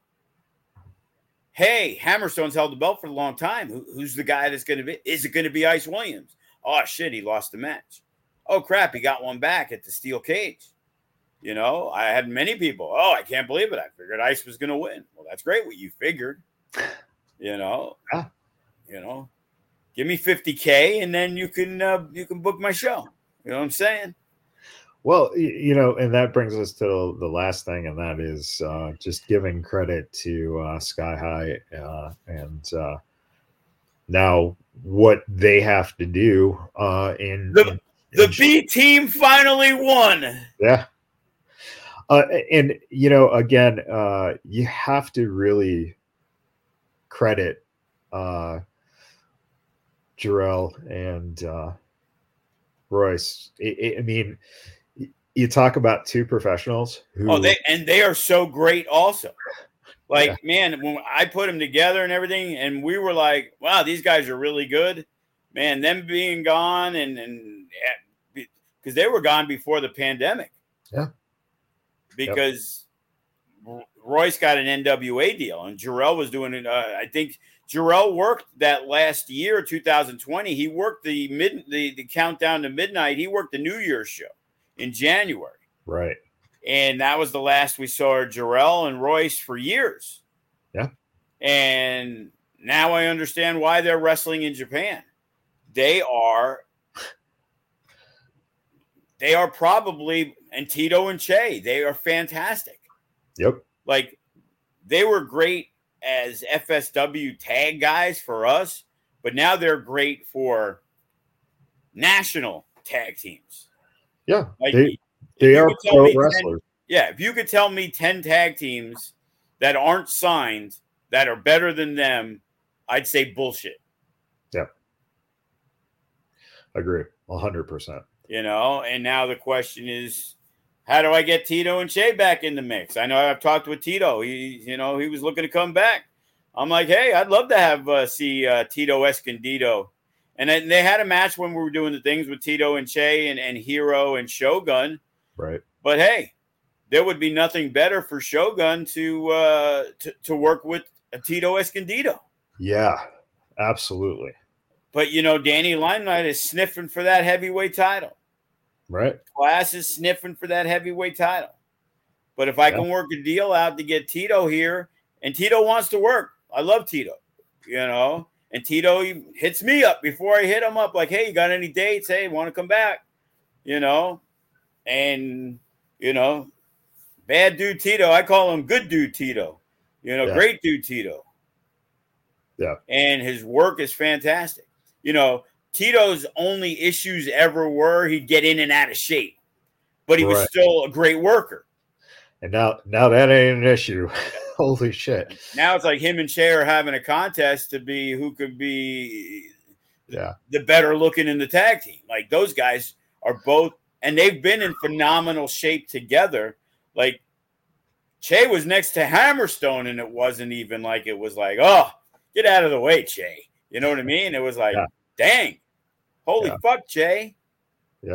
hey, Hammerstone's held the belt for a long time. Who, who's the guy that's going to be? Is it going to be Ice Williams? Oh shit, he lost the match. Oh crap, he got one back at the steel cage. You know, I had many people. Oh, I can't believe it. I figured Ice was going to win. Well, that's great what you figured. You know, yeah. you know, give me fifty K and then you can uh, you can book my show. You know what I'm saying? Well, you know, and that brings us to the last thing, and that is uh, just giving credit to uh, Sky High uh, and uh, now what they have to do uh, in the in, the in B team finally won. Yeah. Uh, and, you know, again, uh, you have to really credit uh, Jarrell and uh, Royce. I, I mean, you talk about two professionals who. Oh, they and they are so great also. Like, yeah. man, when I put them together and everything, and we were like, wow, these guys are really good. Man, them being gone and, and because they were gone before the pandemic. Yeah. Because yep. Royce got an N W A deal and Jarrell was doing it. Uh, I think Jarrell worked that last year, two thousand twenty. He worked the mid the, the countdown to midnight. He worked the New Year's show in January. Right. And that was the last we saw Jarrell and Royce for years. Yeah. And now I understand why they're wrestling in Japan. They are They are probably, and Tito and Che, they are fantastic. Yep. Like, they were great as F S W tag guys for us, but now they're great for national tag teams. Yeah. Like, they they are pro wrestlers. ten, yeah. If you could tell me ten tag teams that aren't signed that are better than them, I'd say bullshit. Yeah. Agree. one hundred percent. You know, and now the question is, how do I get Tito and Che back in the mix? I know I've talked with Tito. He, you know, he was looking to come back. I'm like, hey, I'd love to have uh, see uh, Tito Escondido. And then they had a match when we were doing the things with Tito and Che and, and Hero and Shogun. Right. But hey, there would be nothing better for Shogun to uh, to, to work with Tito Escondido. Yeah, absolutely. But, you know, Danny Limelight is sniffing for that heavyweight title. Right. Class is sniffing for that heavyweight title. But if I yeah. can work a deal out to get Tito here, and Tito wants to work. I love Tito, you know. And Tito he hits me up before I hit him up like, hey, you got any dates? Hey, want to come back? You know. And, you know, bad dude Tito. I call him good dude Tito. You know, yeah. great dude Tito. Yeah. And his work is fantastic. You know, Tito's only issues ever were he'd get in and out of shape, but he was right. still a great worker. And now, now that ain't an issue. Holy shit! Now it's like him and Che are having a contest to be who could be, yeah, the better looking in the tag team. Like those guys are both, and they've been in phenomenal shape together. Like Che was next to Hammerstone, and it wasn't even like it was like, oh, get out of the way, Che. You know what I mean? It was like, yeah. dang, holy yeah. fuck, Che. Yeah.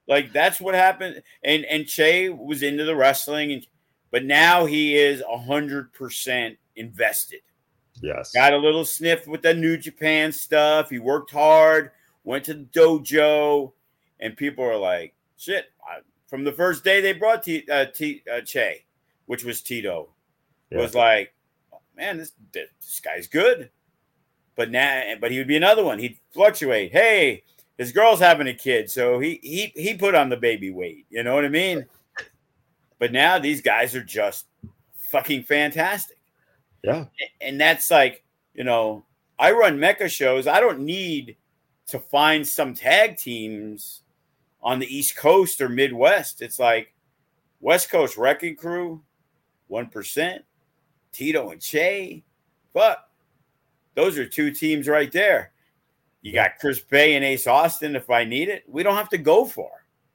Like that's what happened. And and Che was into the wrestling, and but now he is a hundred percent invested. Yes. Got a little sniff with the New Japan stuff. He worked hard, went to the dojo, and people are like, shit. I, from the first day they brought T, uh, T, uh, Che, which was Tito, yeah. was like, oh, man, this this guy's good. But now, but he would be another one. He'd fluctuate. Hey, his girl's having a kid, so he he he put on the baby weight. You know what I mean? But now these guys are just fucking fantastic. Yeah. And that's like, you know, I run Mecca shows. I don't need to find some tag teams on the East Coast or Midwest. It's like West Coast Wrecking Crew, one percent, Tito and Che. But those are two teams right there. You got Chris Bay and Ace Austin if I need it. We don't have to go far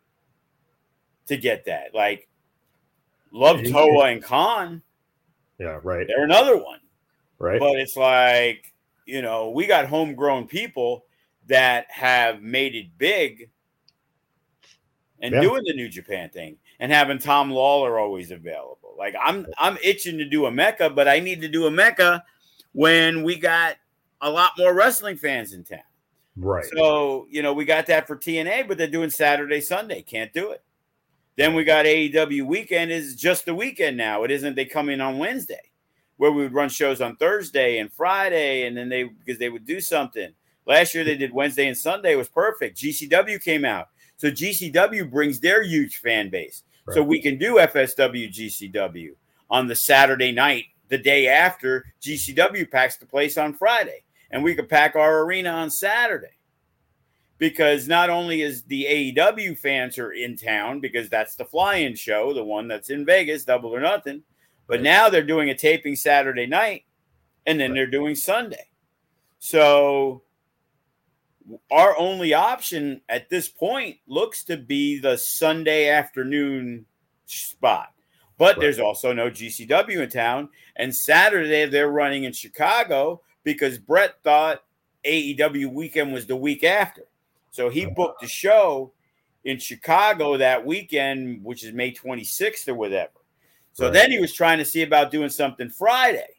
to get that. Like, love Toa and Khan. Yeah, right. They're another one. Right. But it's like, you know, we got homegrown people that have made it big and yeah. doing the New Japan thing and having Tom Lawler always available. Like, I'm I'm itching to do a Mecca, but I need to do a Mecca when we got a lot more wrestling fans in town. Right. So, you know, we got that for T N A, but they're doing Saturday, Sunday. Can't do it. Then we got A E W weekend is just the weekend now. It isn't they come in on Wednesday where we would run shows on Thursday and Friday. And then they, because they would do something. Last year they did Wednesday and Sunday. It was perfect. G C W came out. So G C W brings their huge fan base. Right. So we can do F S W G C W on the Saturday night, the day after G C W packs the place on Friday. And we could pack our arena on Saturday. Because not only is the A E W fans are in town, because that's the fly-in show, the one that's in Vegas, Double or Nothing, but right. now they're doing a taping Saturday night, and then right. they're doing Sunday. So our only option at this point looks to be the Sunday afternoon spot. But right. there's also no G C W in town, and Saturday they're running in Chicago because Brett thought A E W weekend was the week after. So he booked a show in Chicago that weekend, which is May twenty-sixth or whatever. So right. then he was trying to see about doing something Friday.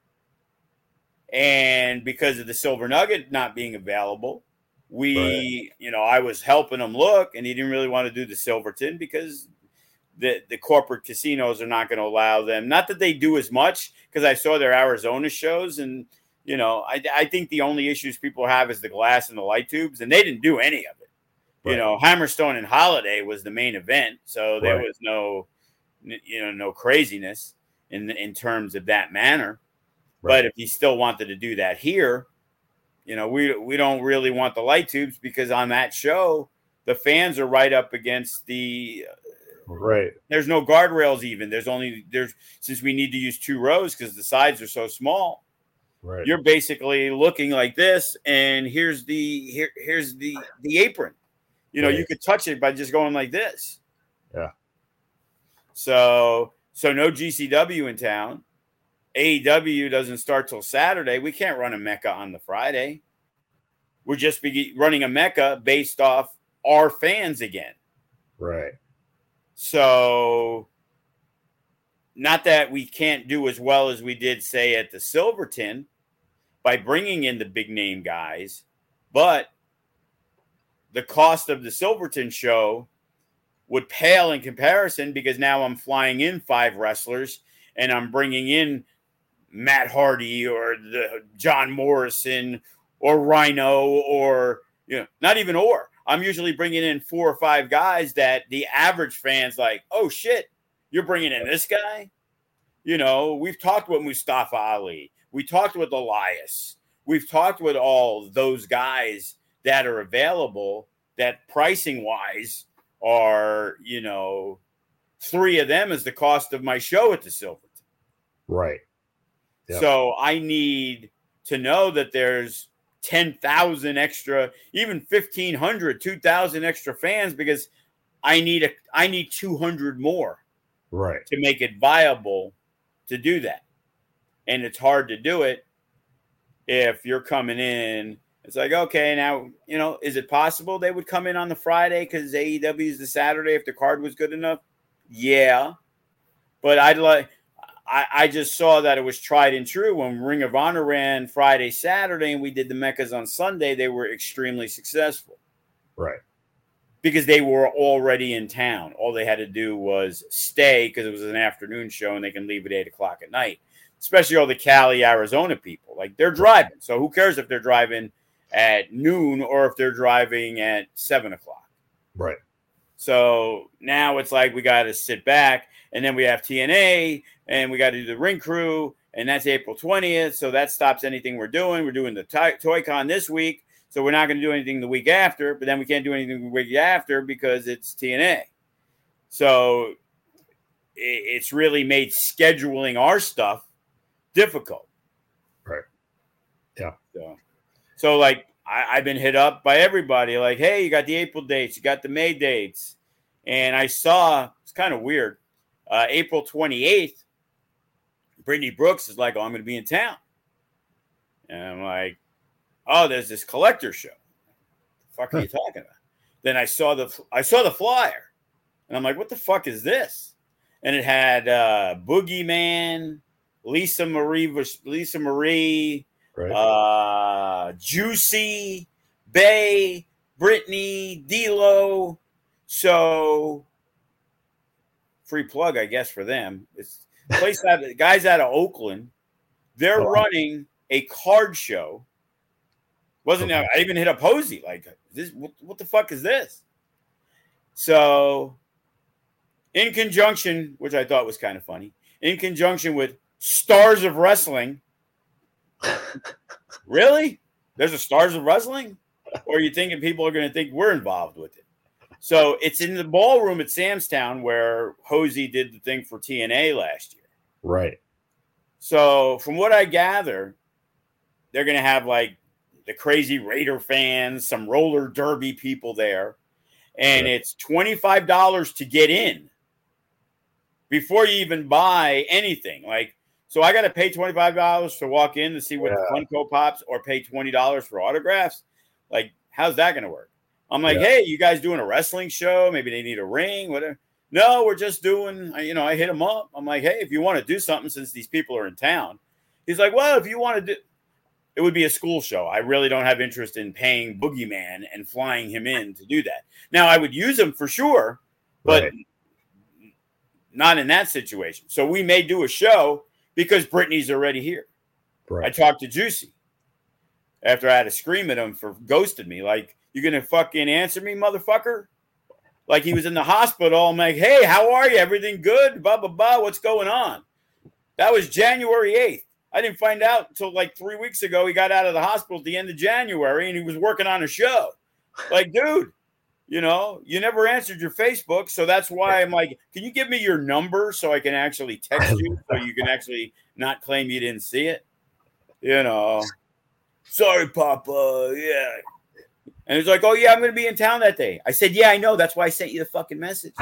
And because of the Silver Nugget not being available, we, right. you know, I was helping him look, and he didn't really want to do the Silverton because the, the corporate casinos are not going to allow them. Not that they do as much, because I saw their Arizona shows, and you know, I, I think the only issues people have is the glass and the light tubes, and they didn't do any of it. Right. You know, Hammerstone and Holiday was the main event, so there right. was no, you know, no craziness in in terms of that manner. Right. But if he still wanted to do that here, you know, we we don't really want the light tubes because on that show, the fans are right up against the. Right. There's no guardrails even. There's only there's since we need to use two rows because the sides are so small. Right. You're basically looking like this, and here's the here here's the the apron. You know, right. you could touch it by just going like this. Yeah. So so no G C W in town. A E W doesn't start till Saturday. We can't run a Mecca on the Friday. We're just be running a Mecca based off our fans again. Right. So. Not that we can't do as well as we did, say, at the Silverton by bringing in the big name guys, but the cost of the Silverton show would pale in comparison because now I'm flying in five wrestlers and I'm bringing in Matt Hardy or the John Morrison or Rhino or, you know, not even or. I'm usually bringing in four or five guys that the average fan's like, oh, shit. You're bringing in this guy? You know, we've talked with Mustafa Ali. We talked with Elias. We've talked with all those guys that are available that pricing-wise are, you know, three of them is the cost of my show at the Silverton. Right. Yep. So I need to know that there's ten thousand extra, even fifteen hundred, two thousand extra fans because I need a, I need two hundred more. Right. To make it viable to do that. And it's hard to do it if you're coming in It's like, okay, now, you know, is it possible they would come in on the Friday because A E W is the Saturday if the card was good enough? Yeah. But I'd like, I, I just saw that it was tried and true. When Ring of Honor ran Friday, Saturday, and we did the Meccas on Sunday, they were extremely successful. Right. Because they were already in town. All they had to do was stay because it was an afternoon show and they can leave at eight o'clock at night. Especially all the Cali, Arizona people. Like, they're driving. So who cares if they're driving at noon or if they're driving at seven o'clock? Right. So now it's like we got to sit back, and then we have T N A, and we got to do the Ring Crew, and that's April twentieth. So that stops anything we're doing. We're doing the Toy- Toy-Con this week, so we're not going to do anything the week after, but then we can't do anything the week after because it's T N A. So it's really made scheduling our stuff difficult. Right. Yeah. So, so like, I, I've been hit up by everybody like, hey, you got the April dates, you got the May dates. And I saw, it's kind of weird, uh, April twenty-eighth, Brittany Brooks is like, oh, I'm going to be in town. And I'm like, oh, there's this collector show. The fuck are you talking about? Then I saw the I saw the flyer. And I'm like, what the fuck is this? And it had uh, Boogeyman, Lisa Marie, Lisa Marie, Right. uh, Juicy, Bay, Brittany, D-Lo. So, free plug, I guess, for them. It's place out guys out of Oakland. They're oh. running a card show. Wasn't okay. I even hit up Posey like this? What, what the fuck is this? So, in conjunction, which I thought was kind of funny, in conjunction with Stars of Wrestling. Really? There's a Stars of Wrestling? Or are you thinking people are going to think we're involved with it? So it's in the ballroom at Sam's Town where Hosey did the thing for T N A last year. Right. So from what I gather, they're going to have like the crazy Raider fans, some roller derby people there. And right. It's twenty-five dollars to get in before you even buy anything. Like, so I got to pay twenty-five dollars to walk in to see what yeah. the Funko Pops or pay twenty dollars for autographs. Like, how's that going to work? I'm like, yeah. hey, you guys doing a wrestling show? Maybe they need a ring, whatever. No, we're just doing, you know, I hit him up. I'm like, hey, if you want to do something since these people are in town. He's like, well, if you want to do, it would be a school show. I really don't have interest in paying Boogeyman and flying him in to do that. Now, I would use him for sure, but right. not in that situation. So we may do a show because Brittany's already here. Right. I talked to Juicy after I had to scream at him for ghosting me. Like, you going to fucking answer me, motherfucker? Like he was in the hospital. I'm like, hey, how are you? Everything good? Blah, blah, blah. What's going on? That was January eighth. I didn't find out until like three weeks ago. He got out of the hospital at the end of January and he was working on a show. Like, dude, you know, you never answered your Facebook. So that's why I'm like, can you give me your number so I can actually text you so you can actually not claim you didn't see it? You know, sorry, Papa. Yeah. And he's like, oh, yeah, I'm going to be in town that day. I said, yeah, I know. That's why I sent you the fucking message.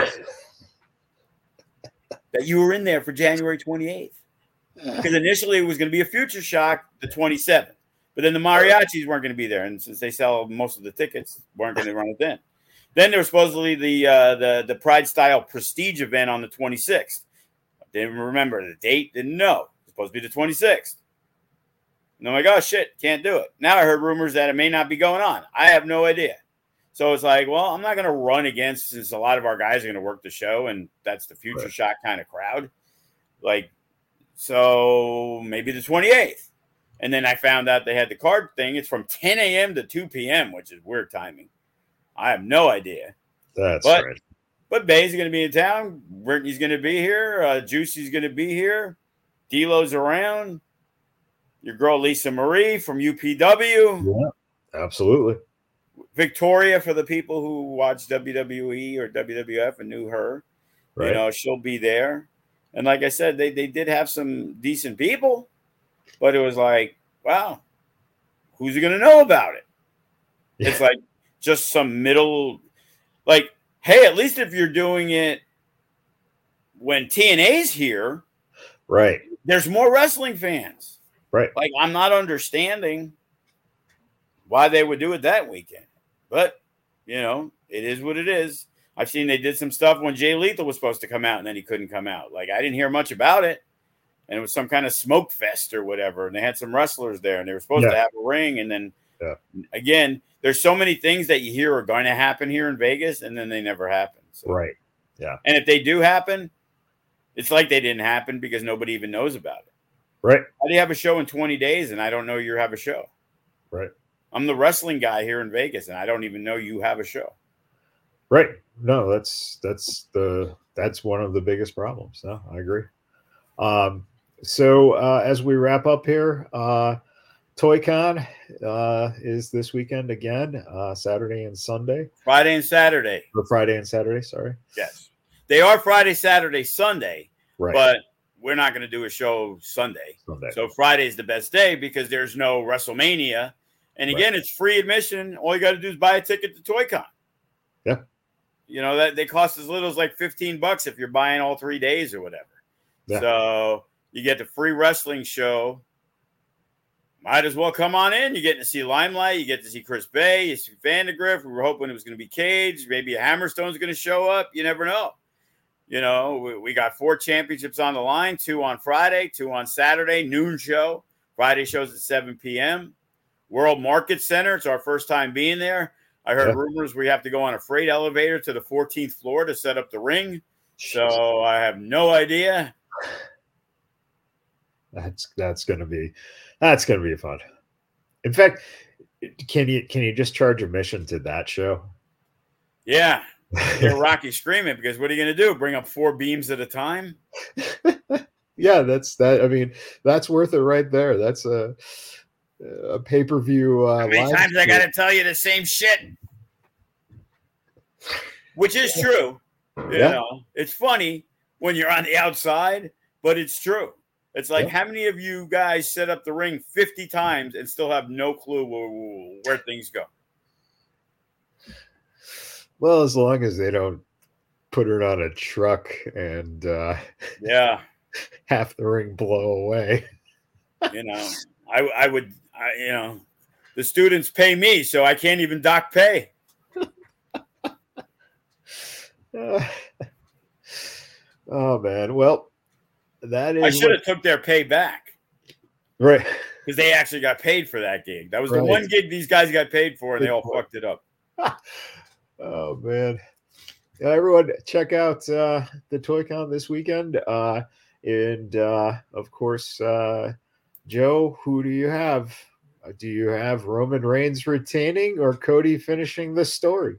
That you were in there for January twenty-eighth. Because initially it was going to be a Future Shock the twenty-seventh. But then the mariachis weren't going to be there. And since they sell most of the tickets, weren't going to run it then. Then there was supposedly the, uh, the, the Pride Style Prestige event on the twenty-sixth. Didn't remember the date. Didn't know. It was supposed to be the twenty-sixth. And I'm like, oh, shit, can't do it. Now I heard rumors that it may not be going on. I have no idea. So it's like, well, I'm not going to run against, since a lot of our guys are going to work the show, and that's the Future right. Shock kind of crowd. Like, so maybe the twenty-eighth. And then I found out they had the card thing. It's from ten a.m. to two p.m., which is weird timing. I have no idea. That's but, right. But Bay's going to be in town. Brittany's going to be here. Uh, Juicy's going to be here. D-Lo's around. Your girl Lisa Marie from U P W. Yeah, absolutely. Victoria, for the people who watch W W E or W W F and knew her. Right. You know, she'll be there. And like I said, they, they did have some decent people, but it was like, wow, who's going to know about it? Yeah. It's like just some middle, like, hey, at least if you're doing it when T N A's here, right? There's more wrestling fans. Right. Like, I'm not understanding why they would do it that weekend. But, you know, it is what it is. I've seen they did some stuff when Jay Lethal was supposed to come out and then he couldn't come out. Like, I didn't hear much about it. And it was some kind of smoke fest or whatever. And they had some wrestlers there and they were supposed yeah. to have a ring. And then, yeah. again, there's so many things that you hear are going to happen here in Vegas and then they never happen. So. Right. Yeah. And if they do happen, it's like they didn't happen because nobody even knows about it. Right. How do you have a show in twenty days and I don't know you have a show? Right. I'm the wrestling guy here in Vegas and I don't even know you have a show. Right. No, that's that's the that's one of the biggest problems. No, I agree. Um, so uh, as we wrap up here, uh, ToyCon uh, is this weekend again, uh, Saturday and Sunday. Friday and Saturday. Or Friday and Saturday, sorry. Yes. They are Friday, Saturday, Sunday. Right. But we're not going to do a show Sunday. Sunday. So Friday is the best day because there's no WrestleMania. And again, right. it's free admission. All you got to do is buy a ticket to ToyCon. Yeah. You know, that they cost as little as like fifteen bucks if you're buying all three days or whatever. Yeah. So you get the free wrestling show. Might as well come on in. You get to see Limelight. You get to see Chris Bay. You see Vandegrift. We were hoping it was going to be Cage. Maybe a Hammerstone's going to show up. You never know. You know, we, we got four championships on the line, two on Friday, two on Saturday, noon show. Friday shows at seven p.m. World Market Center. It's our first time being there. I heard yeah. rumors we have to go on a freight elevator to the fourteenth floor to set up the ring. So I have no idea. That's that's gonna be that's gonna be fun. In fact, can you can you just charge admission to that show? Yeah. Hear Rocky screaming because what are you gonna do? Bring up four beams at a time? Yeah, that's that. I mean, that's worth it right there. That's a a pay-per-view. Uh, How many times I got to tell you the same shit? Which is true. You yeah. know, it's funny when you're on the outside, but it's true. It's like, yeah. how many of you guys set up the ring fifty times and still have no clue where, where things go? Well, as long as they don't put it on a truck and uh, yeah, half the ring blow away. You know, I, I would, I, you know, the students pay me, so I can't even dock pay. uh, oh man, well, that is. I should have took their pay back, right? Because they actually got paid for that gig. That was right. the one gig these guys got paid for, and they all fucked it up. Oh man. Yeah, everyone check out uh the ToyCon this weekend. Uh and uh of course uh Joe, who do you have? Do you have Roman Reigns retaining or Cody finishing the story?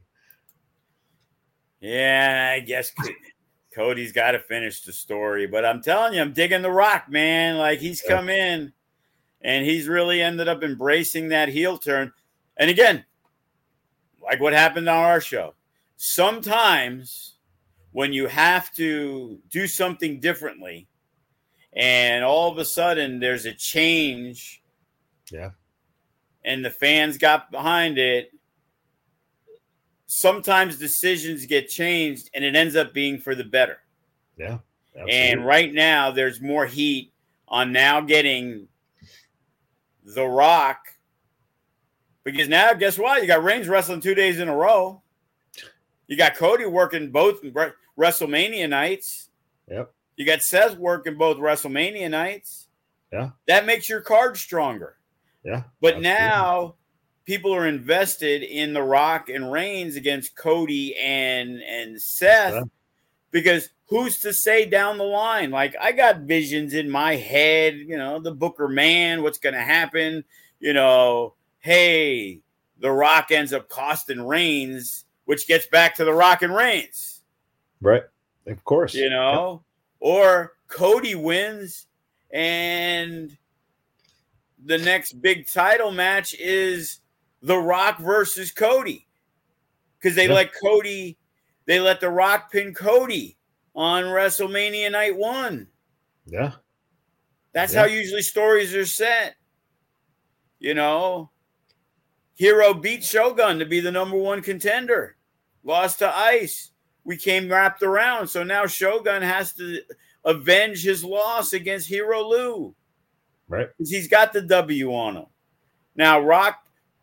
Yeah, I guess Cody's got to finish the story, but I'm telling you, I'm digging The Rock, man. Like he's yeah. come in and he's really ended up embracing that heel turn. And again, like what happened on our show. Sometimes when you have to do something differently and all of a sudden there's a change. Yeah. And the fans got behind it. Sometimes decisions get changed and it ends up being for the better. Yeah. Absolutely. And right now there's more heat on now getting The Rock. Because now, guess what? You got Reigns wrestling two days in a row. You got Cody working both WrestleMania nights. Yep. You got Seth working both WrestleMania nights. Yeah. That makes your card stronger. Yeah. But absolutely. now people are invested in The Rock and Reigns against Cody and, and Seth. Yeah. Because who's to say down the line? Like, I got visions in my head, you know, the Booker man, what's going to happen, you know. Hey, The Rock ends up costing Reigns, which gets back to The Rock and Reigns. Right. Of course. You know, yep. Or Cody wins and the next big title match is The Rock versus Cody. Because they yep. let Cody, they let The Rock pin Cody on WrestleMania night one. Yeah. That's yeah. how usually stories are set. You know. Hero beat Shogun to be the number one contender. Lost to Ice. We came wrapped around. So now Shogun has to avenge his loss against Hero Lou. Right. Because he's got the W on him. Now, Rock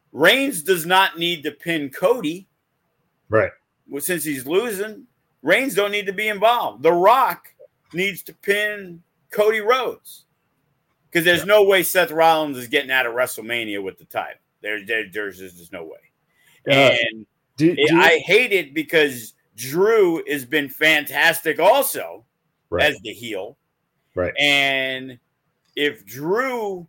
Reigns does not need to pin Cody. Right. Well, since he's losing, Reigns don't need to be involved. The Rock needs to pin Cody Rhodes. Because there's yeah. no way Seth Rollins is getting out of WrestleMania with the title. There, there, there's just no way. Uh, and do, do it, I hate it because Drew has been fantastic also right. as the heel. Right. And if Drew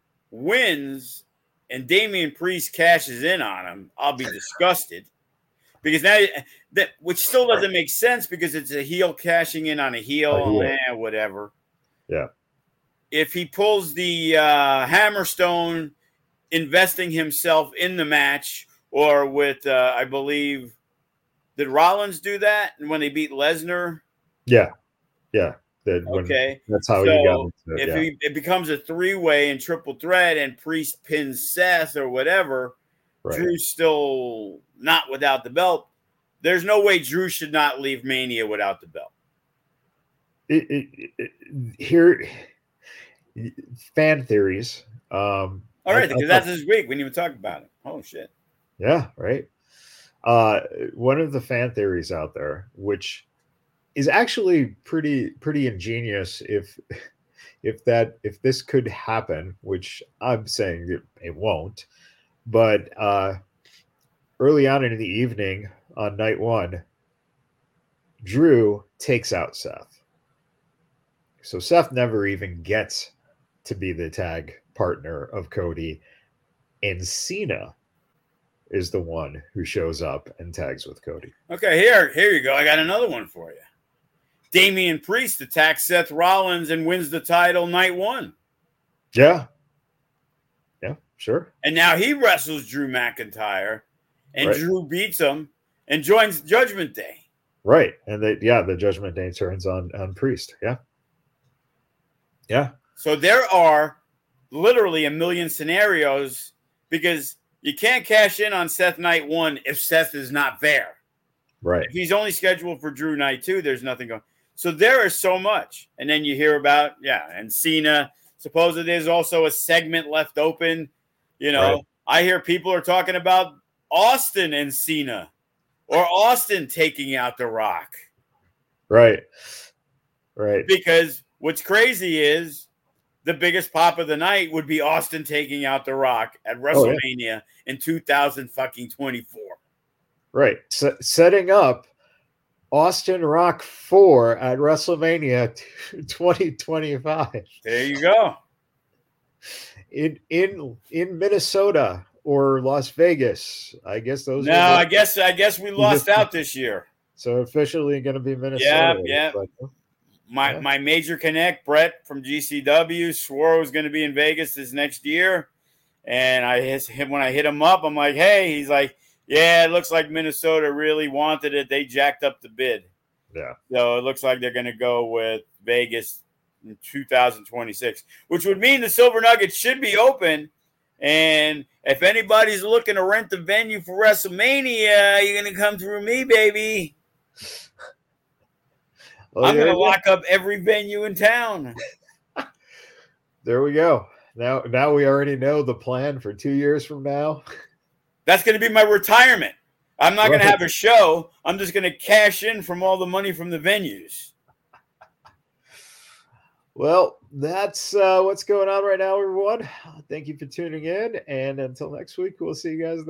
wins and Damian Priest cashes in on him, I'll be disgusted. Because now that which still doesn't make sense because it's a heel cashing in on a heel, a heel. Eh, whatever. Yeah. If he pulls the uh, Hammerstone, investing himself in the match, or with uh, I believe, did Rollins do that when they beat Lesnar? Yeah, yeah. That okay, when, that's how so he got into If it. Yeah. he, it becomes a three-way and triple threat, and Priest pins Seth or whatever, right. Drew's still not without the belt. There's no way Drew should not leave Mania without the belt. It, it, it, here. Fan theories. Um, All right, because that's this week. We didn't even talk about it. Oh, shit. Yeah, right. Uh, one of the fan theories out there, which is actually pretty pretty ingenious, if if that if this could happen, which I'm saying it, it won't, but uh, early on in the evening on night one, Drew takes out Seth. So Seth never even gets to be the tag partner of Cody, and Cena is the one who shows up and tags with Cody. Okay, here, here you go. I got another one for you. Damian Priest attacks Seth Rollins and wins the title night one. Yeah. Yeah, sure. And now he wrestles Drew McIntyre, and right. Drew beats him and joins Judgment Day. Right. And they, yeah, the Judgment Day turns on, on Priest. Yeah. Yeah. So there are literally a million scenarios because you can't cash in on Seth night one if Seth is not there. Right. If he's only scheduled for Drew night two, there's nothing going. So there is so much. And then you hear about, yeah, and Cena. Supposedly there's also a segment left open. You know, right. I hear people are talking about Austin and Cena or Austin taking out The Rock. Right. Right. Because what's crazy is the biggest pop of the night would be Austin taking out The Rock at WrestleMania oh, yeah. in two thousand fucking twenty-four. Right. So, setting up Austin Rock four at WrestleMania twenty twenty-five. There you go. In in in Minnesota or Las Vegas. I guess those No, are the, I guess I guess we lost out this year. So officially going to be Minnesota. Yeah, yeah. But, My yeah. my major connect, Brett from G C W, swore it was going to be in Vegas this next year. And I hit him when I hit him up, I'm like, hey, he's like, yeah, it looks like Minnesota really wanted it. They jacked up the bid. Yeah. So it looks like they're going to go with Vegas in two thousand twenty-six, which would mean the Silver Nuggets should be open. And if anybody's looking to rent the venue for WrestleMania, you're going to come through me, baby. Well, I'm going to lock up every venue in town. There we go. Now, now we already know the plan for two years from now. That's going to be my retirement. I'm not right. going to have a show. I'm just going to cash in from all the money from the venues. Well, that's uh, what's going on right now, everyone. Thank you for tuning in. And until next week, we'll see you guys then.